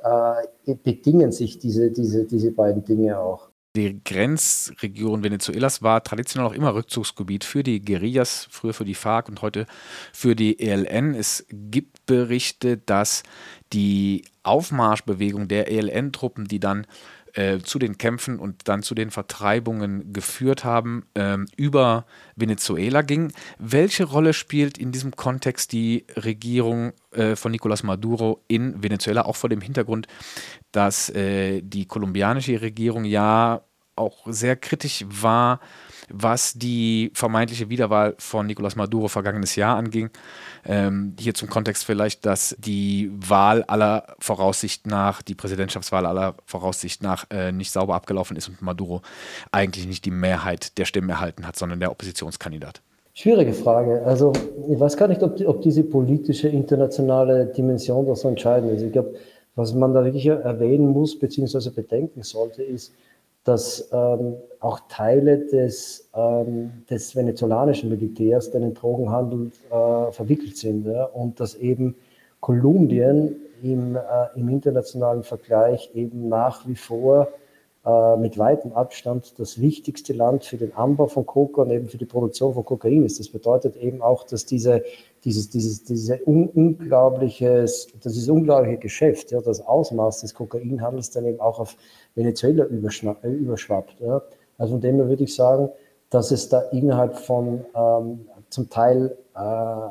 äh, bedingen sich diese, diese, diese beiden Dinge auch. Die Grenzregion Venezuelas war traditionell auch immer Rückzugsgebiet für die Guerillas, früher für die FARC und heute für die E L N. Es gibt Berichte, dass die Aufmarschbewegung der E L N-Truppen, die dann äh, zu den Kämpfen und dann zu den Vertreibungen geführt haben, äh, über Venezuela ging. Welche Rolle spielt in diesem Kontext die Regierung äh, von Nicolás Maduro in Venezuela, auch vor dem Hintergrund, dass äh, die kolumbianische Regierung ja auch sehr kritisch war, was die vermeintliche Wiederwahl von Nicolás Maduro vergangenes Jahr anging. Ähm, hier zum Kontext vielleicht, dass die Wahl aller Voraussicht nach, die Präsidentschaftswahl aller Voraussicht nach äh, nicht sauber abgelaufen ist und Maduro eigentlich nicht die Mehrheit der Stimmen erhalten hat, sondern der Oppositionskandidat. Schwierige Frage. Also ich weiß gar nicht, ob, die, ob diese politische internationale Dimension da so entscheidend ist. Ich glaube, was man da wirklich erwähnen muss bzw. bedenken sollte, ist, dass ähm, auch Teile des, ähm, des venezolanischen Militärs in den Drogenhandel äh, verwickelt sind, ja? Und dass eben Kolumbien im, äh, im internationalen Vergleich eben nach wie vor äh, mit weitem Abstand das wichtigste Land für den Anbau von Coca und eben für die Produktion von Kokain ist. Das bedeutet eben auch, dass diese, dieses, dieses, diese un unglaubliches, dieses unglaubliche Geschäft, ja, das Ausmaß des Kokainhandels dann eben auch auf Venezuela überschwappt. Ja. Also von dem her würde ich sagen, dass es da innerhalb von ähm, zum Teil äh,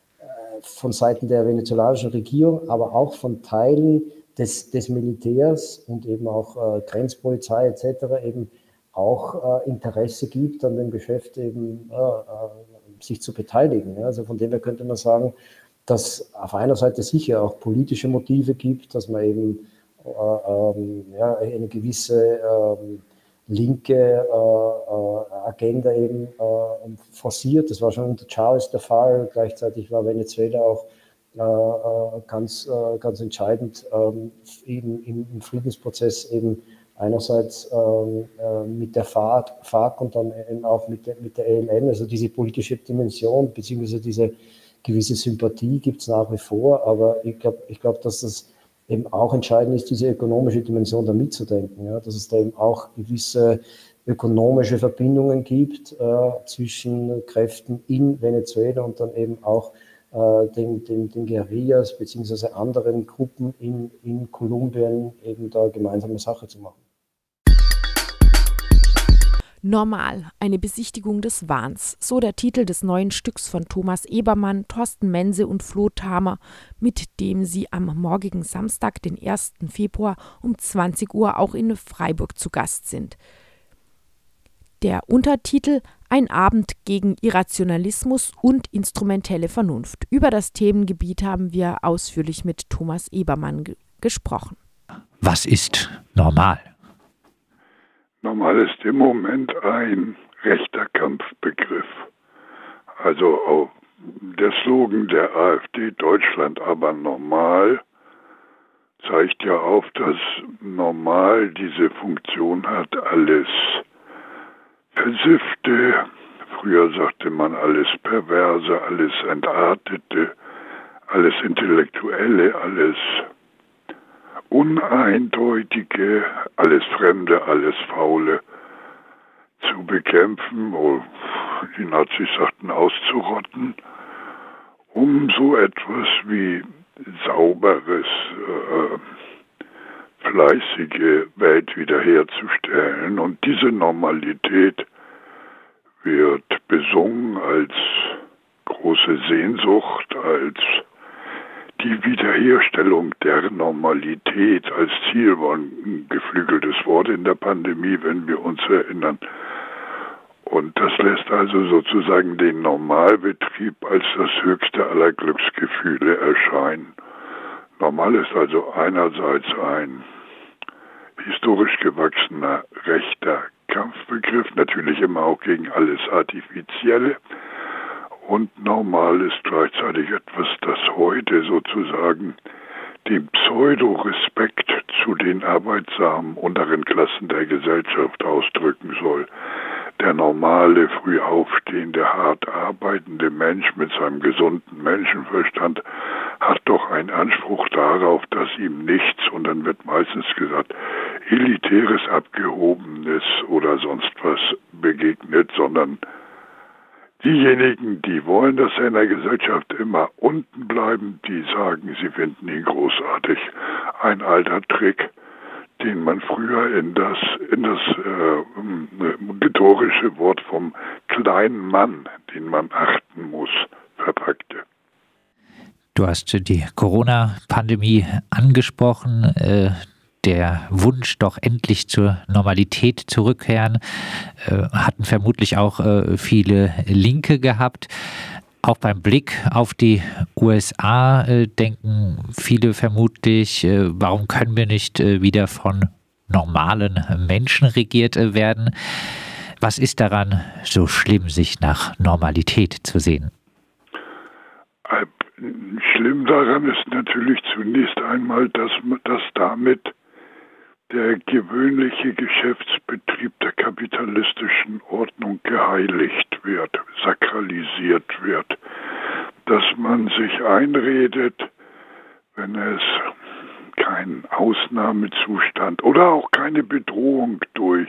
von Seiten der venezolanischen Regierung, aber auch von Teilen des, des Militärs und eben auch äh, Grenzpolizei et cetera eben auch äh, Interesse gibt, an dem Geschäft eben äh, äh, sich zu beteiligen. Ja. Also von dem her könnte man sagen, dass auf einer Seite sicher auch politische Motive gibt, dass man eben Ähm, ja, eine gewisse ähm, linke äh, Agenda eben äh, forciert. Das war schon unter Chávez der Fall. Gleichzeitig war Venezuela auch äh, ganz, äh, ganz entscheidend ähm, im, im Friedensprozess eben einerseits ähm, äh, mit der FARC und dann eben auch mit der, mit der E L N. Also diese politische Dimension beziehungsweise diese gewisse Sympathie gibt es nach wie vor. Aber ich glaube, ich glaub, dass das eben auch entscheidend ist, diese ökonomische Dimension da mitzudenken, ja, dass es da eben auch gewisse ökonomische Verbindungen gibt äh, zwischen Kräften in Venezuela und dann eben auch äh, den, den, den Guerillas bzw. anderen Gruppen in, in Kolumbien eben da gemeinsame Sache zu machen. Normal, eine Besichtigung des Wahns, so der Titel des neuen Stücks von Thomas Ebermann, Thorsten Mense und Flo Thamer, mit dem sie am morgigen Samstag, den ersten Februar um zwanzig Uhr auch in Freiburg zu Gast sind. Der Untertitel Ein Abend gegen Irrationalismus und instrumentelle Vernunft. Über das Themengebiet haben wir ausführlich mit Thomas Ebermann ge- gesprochen. Was ist normal? Normal ist im Moment ein rechter Kampfbegriff. Also auch der Slogan der AfD, Deutschland aber normal, zeigt ja auf, dass normal diese Funktion hat, alles Versiffte, früher sagte man alles Perverse, alles Entartete, alles Intellektuelle, alles Uneindeutige, alles Fremde, alles Faule zu bekämpfen, oder die Nazis sagten auszurotten, um so etwas wie sauberes, äh, fleißige Welt wiederherzustellen. Und diese Normalität wird besungen als große Sehnsucht, als die Wiederherstellung der Normalität als Ziel war ein geflügeltes Wort in der Pandemie, wenn wir uns erinnern. Und das lässt also sozusagen den Normalbetrieb als das höchste aller Glücksgefühle erscheinen. Normal ist also einerseits ein historisch gewachsener rechter Kampfbegriff, natürlich immer auch gegen alles Artifizielle. Und normal ist gleichzeitig etwas, das heute sozusagen den Pseudo-Respekt zu den arbeitsamen unteren Klassen der Gesellschaft ausdrücken soll. Der normale, früh aufstehende, hart arbeitende Mensch mit seinem gesunden Menschenverstand hat doch einen Anspruch darauf, dass ihm nichts, und dann wird meistens gesagt, Elitäres, Abgehobenes oder sonst was begegnet, sondern diejenigen, die wollen, dass er in der Gesellschaft immer unten bleiben, die sagen, sie finden ihn großartig. Ein alter Trick, den man früher in das, in das äh, rhetorische Wort vom kleinen Mann, den man achten muss, verpackte. Du hast die Corona-Pandemie angesprochen. Äh Der Wunsch, doch endlich zur Normalität zurückkehren, äh, hatten vermutlich auch äh, viele Linke gehabt. Auch beim Blick auf die U S A äh, denken viele vermutlich, äh, warum können wir nicht äh, wieder von normalen Menschen regiert äh, werden? Was ist daran so schlimm, sich nach Normalität zu sehen? Schlimm daran ist natürlich zunächst einmal, dass, dass damit der gewöhnliche Geschäftsbetrieb der kapitalistischen Ordnung geheiligt wird, sakralisiert wird, dass man sich einredet, wenn es keinen Ausnahmezustand oder auch keine Bedrohung durch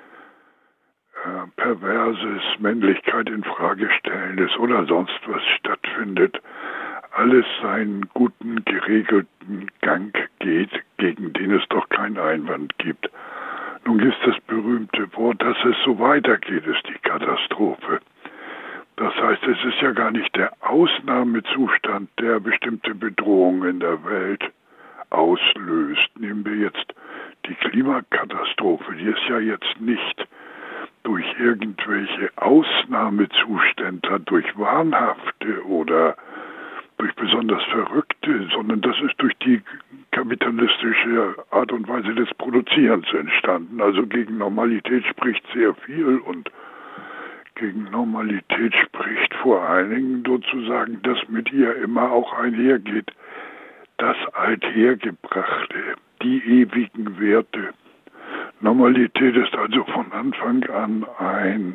äh, perverses Männlichkeit in Frage stellendes oder sonst was stattfindet, alles seinen guten, geregelten Gang geht, gegen den es doch keinen Einwand gibt. Nun ist das berühmte Wort, dass es so weitergeht, ist die Katastrophe. Das heißt, es ist ja gar nicht der Ausnahmezustand, der bestimmte Bedrohungen in der Welt auslöst. Nehmen wir jetzt die Klimakatastrophe, die ist ja jetzt nicht durch irgendwelche Ausnahmezustände, durch wahnhafte oder durch besonders Verrückte, sondern das ist durch die kapitalistische Art und Weise des Produzierens entstanden. Also gegen Normalität spricht sehr viel und gegen Normalität spricht vor allen Dingen sozusagen, dass mit ihr immer auch einhergeht, das Althergebrachte, die ewigen Werte. Normalität ist also von Anfang an ein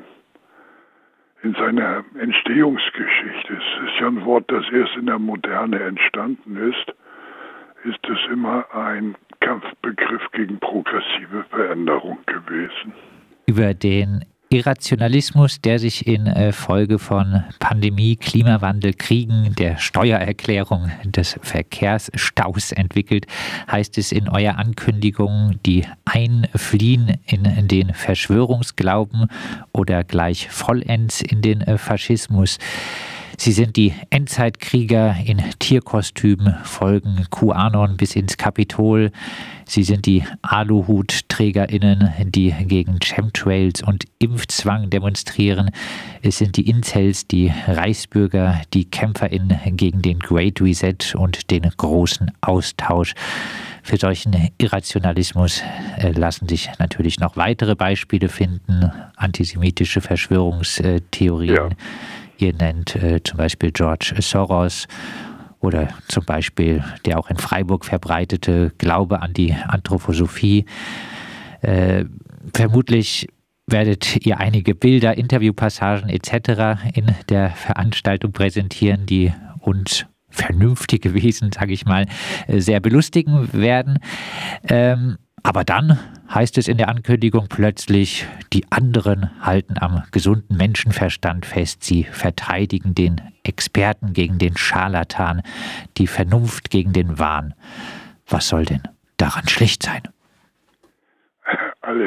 in seiner Entstehungsgeschichte, es ist ja ein Wort, das erst in der Moderne entstanden ist, ist es immer ein Kampfbegriff gegen progressive Veränderung gewesen. Über den Irrationalismus, der sich in Folge von Pandemie, Klimawandel, Kriegen, der Steuererklärung des Verkehrsstaus entwickelt, heißt es in eurer Ankündigung, die einfliehen in den Verschwörungsglauben oder gleich vollends in den Faschismus. Sie sind die Endzeitkrieger in Tierkostümen, folgen QAnon bis ins Kapitol. Sie sind die Aluhutträgerinnen, die gegen Chemtrails und Impfzwang demonstrieren. Es sind die Incels, die Reichsbürger, die KämpferInnen gegen den Great Reset und den großen Austausch. Für solchen Irrationalismus lassen sich natürlich noch weitere Beispiele finden. Antisemitische Verschwörungstheorien. Ja. Ihr nennt äh, zum Beispiel George Soros oder zum Beispiel der auch in Freiburg verbreitete Glaube an die Anthroposophie. Äh, vermutlich werdet ihr einige Bilder, Interviewpassagen et cetera in der Veranstaltung präsentieren, die uns vernünftige Wesen, sage ich mal, sehr belustigen werden. Ähm, Aber dann heißt es in der Ankündigung plötzlich, die anderen halten am gesunden Menschenverstand fest. Sie verteidigen den Experten gegen den Scharlatan, die Vernunft gegen den Wahn. Was soll denn daran schlecht sein? Alles.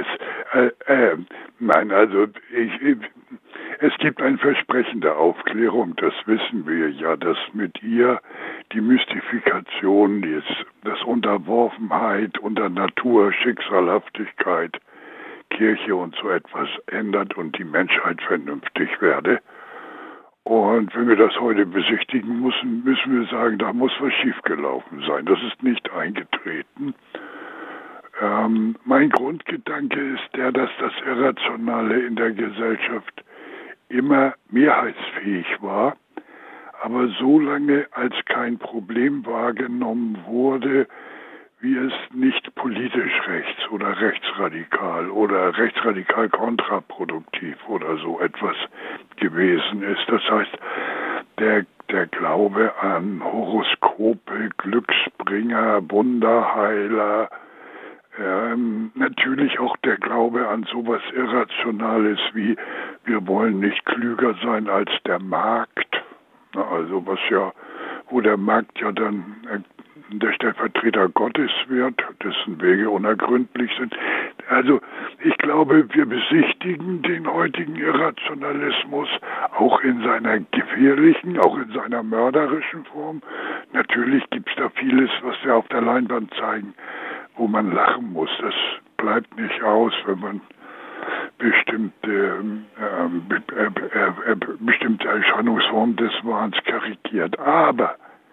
Äh, äh, nein, also ich, ich, es gibt ein Versprechen der Aufklärung, das wissen wir ja, dass mit ihr die Mystifikation, die ist, das Unterworfenheit unter Natur, Schicksalhaftigkeit, Kirche und so etwas ändert und die Menschheit vernünftig werde. Und wenn wir das heute besichtigen müssen, müssen wir sagen, da muss was schiefgelaufen sein. Das ist nicht eingetreten. Ähm, mein Grundgedanke ist der, dass das Irrationale in der Gesellschaft immer mehrheitsfähig war, aber so lange als kein Problem wahrgenommen wurde, wie es nicht politisch rechts oder rechtsradikal oder rechtsradikal kontraproduktiv oder so etwas gewesen ist. Das heißt, der, der Glaube an Horoskope, Glücksbringer, Wunderheiler, ähm, natürlich auch der Glaube an sowas Irrationales wie wir wollen nicht klüger sein als der Markt, also was ja, wo der Markt ja dann der Stellvertreter Gottes wird, dessen Wege unergründlich sind. Also ich glaube, wir besichtigen den heutigen Irrationalismus auch in seiner gefährlichen, auch in seiner mörderischen Form. Natürlich gibt es da vieles, was wir auf der Leinwand zeigen, wo man lachen muss. Das bleibt nicht aus, wenn man bestimmte, ähm, be, äh, äh, bestimmte Erscheinungsformen des Wahns karikiert. Aber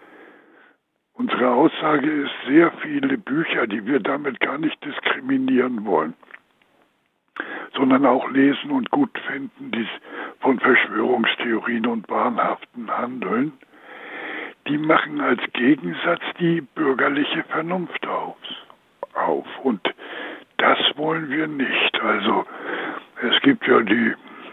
unsere Aussage ist, sehr viele Bücher, die wir damit gar nicht diskriminieren wollen, sondern auch lesen und gut finden, die von Verschwörungstheorien und wahnhaften Handeln, die machen als Gegensatz die bürgerliche Vernunft aus, auf. Und das wollen wir nicht. Also es gibt ja die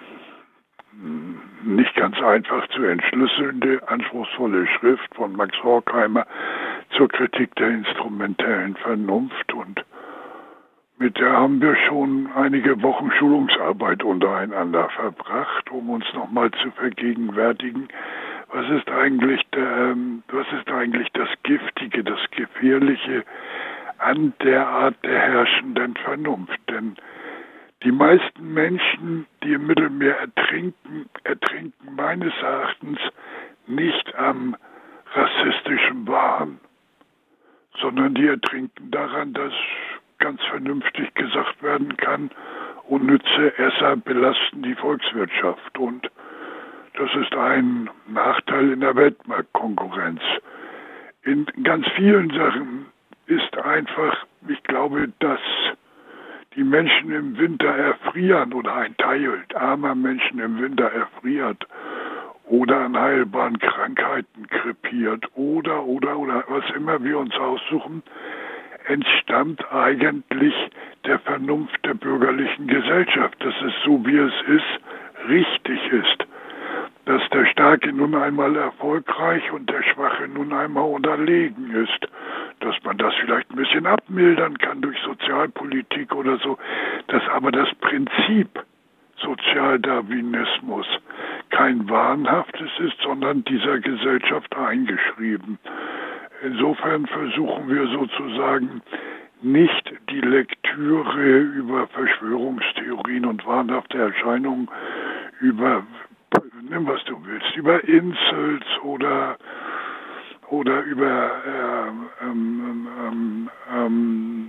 nicht ganz einfach zu entschlüsselnde, anspruchsvolle Schrift von Max Horkheimer zur Kritik der instrumentellen Vernunft, und mit der haben wir schon einige Wochen Schulungsarbeit untereinander verbracht, um uns nochmal zu vergegenwärtigen, was ist eigentlich der, was ist eigentlich das Giftige, das Gefährliche an der Art der herrschenden Vernunft. Denn die meisten Menschen, die im Mittelmeer ertrinken, ertrinken meines Erachtens nicht am rassistischen Wahn, sondern die ertrinken daran, dass ganz vernünftig gesagt werden kann, unnütze Esser belasten die Volkswirtschaft. Und das ist ein Nachteil in der Weltmarktkonkurrenz. In ganz vielen Sachen ist einfach, ich glaube, dass die Menschen im Winter erfrieren oder ein Teil armer Menschen im Winter erfriert oder an heilbaren Krankheiten krepiert oder, oder, oder was immer wir uns aussuchen, entstammt eigentlich der Vernunft der bürgerlichen Gesellschaft, dass es so, wie es ist, richtig ist, dass der Starke nun einmal erfolgreich und der Schwache nun einmal unterlegen ist, dass man das vielleicht ein bisschen abmildern kann durch Sozialpolitik oder so, dass aber das Prinzip Sozialdarwinismus kein wahnhaftes ist, sondern dieser Gesellschaft eingeschrieben. Insofern versuchen wir sozusagen nicht die Lektüre über Verschwörungstheorien und wahnhafte Erscheinungen, über, nimm was du willst, über Incels oder oder über äh, ähm, ähm, ähm,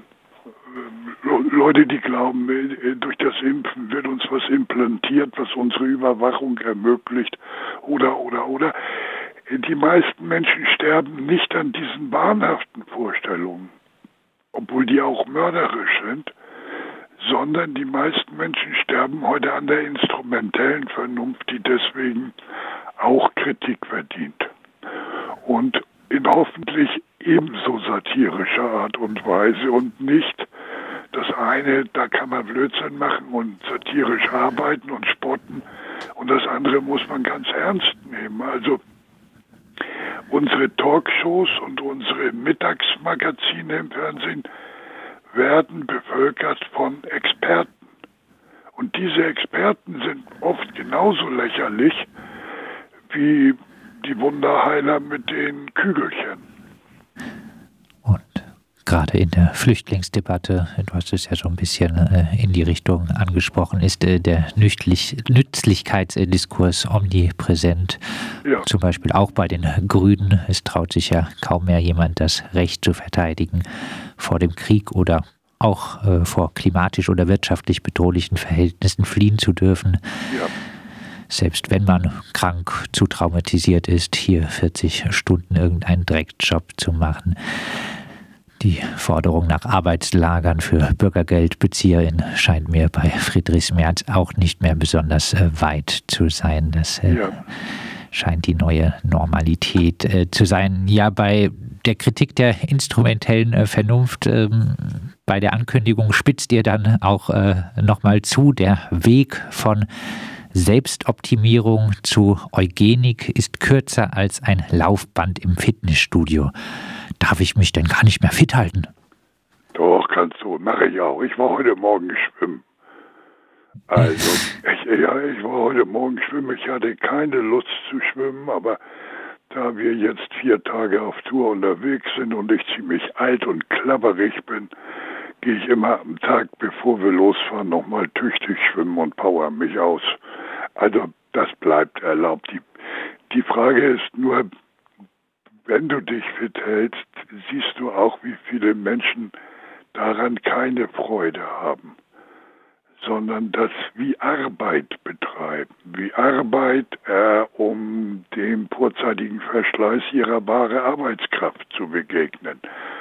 Leute, die glauben, durch das Impfen wird uns was implantiert, was unsere Überwachung ermöglicht, oder, oder, oder. Die meisten Menschen sterben nicht an diesen wahnhaften Vorstellungen, obwohl die auch mörderisch sind, sondern die meisten Menschen sterben heute an der instrumentellen Vernunft, die deswegen auch Kritik verdient. Und in hoffentlich ebenso satirischer Art und Weise und nicht das eine, da kann man Blödsinn machen und satirisch arbeiten und spotten, und das andere muss man ganz ernst nehmen. Also unsere Talkshows und unsere Mittagsmagazine im Fernsehen werden bevölkert von Experten. Und diese Experten sind oft genauso lächerlich wie die Wunderheiler mit den Kügelchen. Und gerade in der Flüchtlingsdebatte, du hast es ja schon ein bisschen äh, in die Richtung angesprochen, ist äh, der Nüchtlich- Nützlichkeitsdiskurs omnipräsent. Ja. Zum Beispiel auch bei den Grünen. Es traut sich ja kaum mehr jemand, das Recht zu verteidigen vor dem Krieg oder auch äh, vor klimatisch oder wirtschaftlich bedrohlichen Verhältnissen fliehen zu dürfen. Ja. Selbst wenn man krank, zu traumatisiert ist, hier vierzig Stunden irgendeinen Dreckjob zu machen. Die Forderung nach Arbeitslagern für BürgergeldbezieherInnen scheint mir bei Friedrich Merz auch nicht mehr besonders äh, weit zu sein. Das äh, ja. scheint die neue Normalität äh, zu sein. Ja, bei der Kritik der instrumentellen äh, Vernunft, ähm, bei der Ankündigung spitzt ihr dann auch äh, nochmal zu, der Weg von Selbstoptimierung zu Eugenik ist kürzer als ein Laufband im Fitnessstudio. Darf ich mich denn gar nicht mehr fit halten? Doch, kannst du. Mache ich auch. Ich war heute Morgen schwimmen. Also, ich, ja, ich war heute Morgen schwimmen. Ich hatte keine Lust zu schwimmen, aber da wir jetzt vier Tage auf Tour unterwegs sind und ich ziemlich alt und klapperig bin, gehe ich immer am Tag, bevor wir losfahren, nochmal tüchtig schwimmen und power mich aus. Also, das bleibt erlaubt. Die, die Frage ist nur, wenn du dich fit hältst, siehst du auch, wie viele Menschen daran keine Freude haben, sondern das wie Arbeit betreiben, wie Arbeit, äh, um dem vorzeitigen Verschleiß ihrer wahren Arbeitskraft zu begegnen,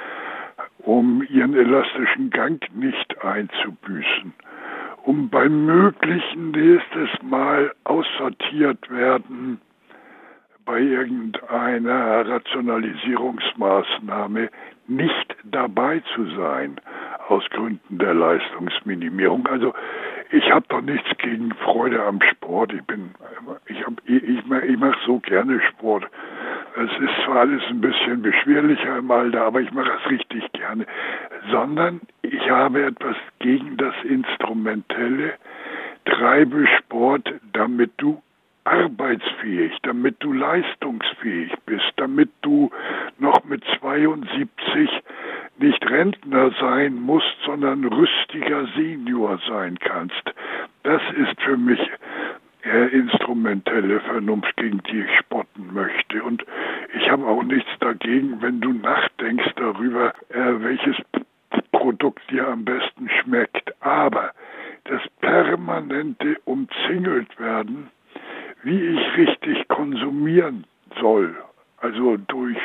um ihren elastischen Gang nicht einzubüßen, um beim möglichen nächstes Mal aussortiert werden, bei irgendeiner Rationalisierungsmaßnahme nicht dabei zu sein, aus Gründen der Leistungsminimierung. Also ich habe doch nichts gegen Freude am Sport. Ich bin, ich, hab, ich, ich, ich mache so gerne Sport. Es ist zwar alles ein bisschen beschwerlicher im Alter, aber ich mache es richtig gerne. Sondern ich habe etwas gegen das Instrumentelle. Treibe Sport, damit du arbeitsfähig, damit du leistungsfähig bist, damit du noch mit zweiundsiebzig nicht Rentner sein musst, sondern rüstiger Senior sein kannst. Das ist für mich äh, instrumentelle Vernunft, gegen die ich spotten möchte. Und ich habe auch nichts dagegen, wenn du nachdenkst darüber, äh, welches Produkt dir am besten schmeckt. Aber das permanente umzingelt werden, wie ich richtig konsumieren soll, also durch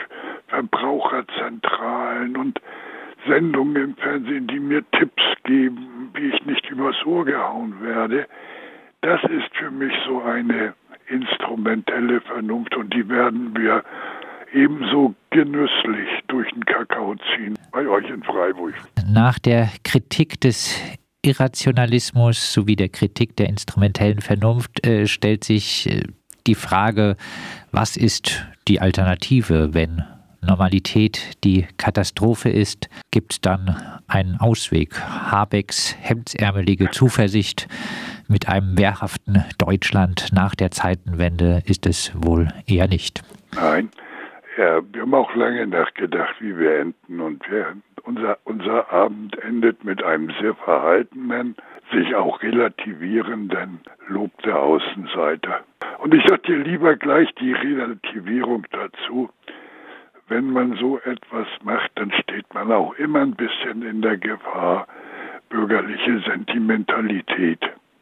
Verbraucherzentralen und Sendungen im Fernsehen, die mir Tipps geben, wie ich nicht übers Ohr gehauen werde, das ist für mich so eine instrumentelle Vernunft und die werden wir ebenso genüsslich durch den Kakao ziehen, bei euch in Freiburg. Nach der Kritik des Irrationalismus sowie der Kritik der instrumentellen Vernunft äh, stellt sich äh, die Frage, was ist die Alternative, wenn Normalität die Katastrophe ist, gibt es dann einen Ausweg? Habecks hemdsärmelige Zuversicht mit einem wehrhaften Deutschland nach der Zeitenwende ist es wohl eher nicht. Nein, ja, wir haben auch lange nachgedacht, wie wir enden und wir Unser, unser Abend endet mit einem sehr verhaltenen, sich auch relativierenden Lob der Außenseiter. Und ich sage dir lieber gleich die Relativierung dazu. Wenn man so etwas macht, dann steht man auch immer ein bisschen in der Gefahr, bürgerliche Sentimentalität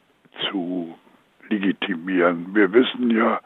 zu legitimieren. Wir wissen ja,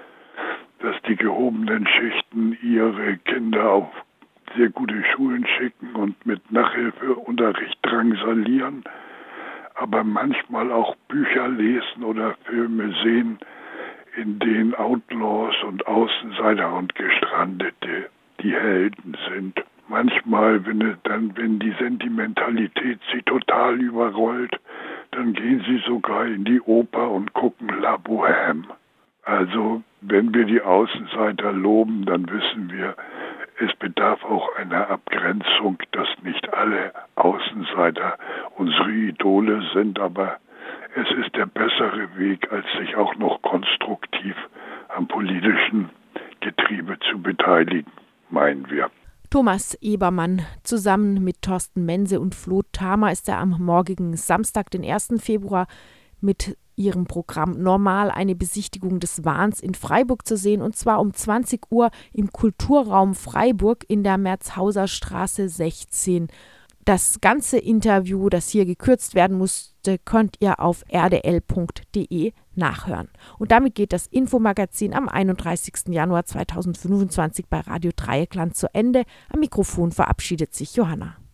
dass die gehobenen Schichten ihre Kinder auf sehr gute Schulen schicken und mit Nachhilfeunterricht drangsalieren, aber manchmal auch Bücher lesen oder Filme sehen, in denen Outlaws und Außenseiter und Gestrandete die Helden sind. Manchmal, wenn, dann, wenn die Sentimentalität sie total überrollt, dann gehen sie sogar in die Oper und gucken La Bohème. Also, wenn wir die Außenseiter loben, dann wissen wir, es bedarf auch einer Abgrenzung, dass nicht alle Außenseiter unsere Idole sind, aber es ist der bessere Weg, als sich auch noch konstruktiv am politischen Getriebe zu beteiligen, meinen wir. Thomas Ebermann. Zusammen mit Thorsten Mense und Flo Thamer ist er am morgigen Samstag, den ersten Februar, mit ihrem Programm Normal eine Besichtigung des Wahns in Freiburg zu sehen, und zwar um zwanzig Uhr im Kulturraum Freiburg in der Merzhauser Straße sechzehn. Das ganze Interview, das hier gekürzt werden musste, könnt ihr auf r d l punkt d e nachhören. Und damit geht das Infomagazin am einunddreißigsten Januar zweitausendfünfundzwanzig bei Radio Dreieckland zu Ende. Am Mikrofon verabschiedet sich Johanna.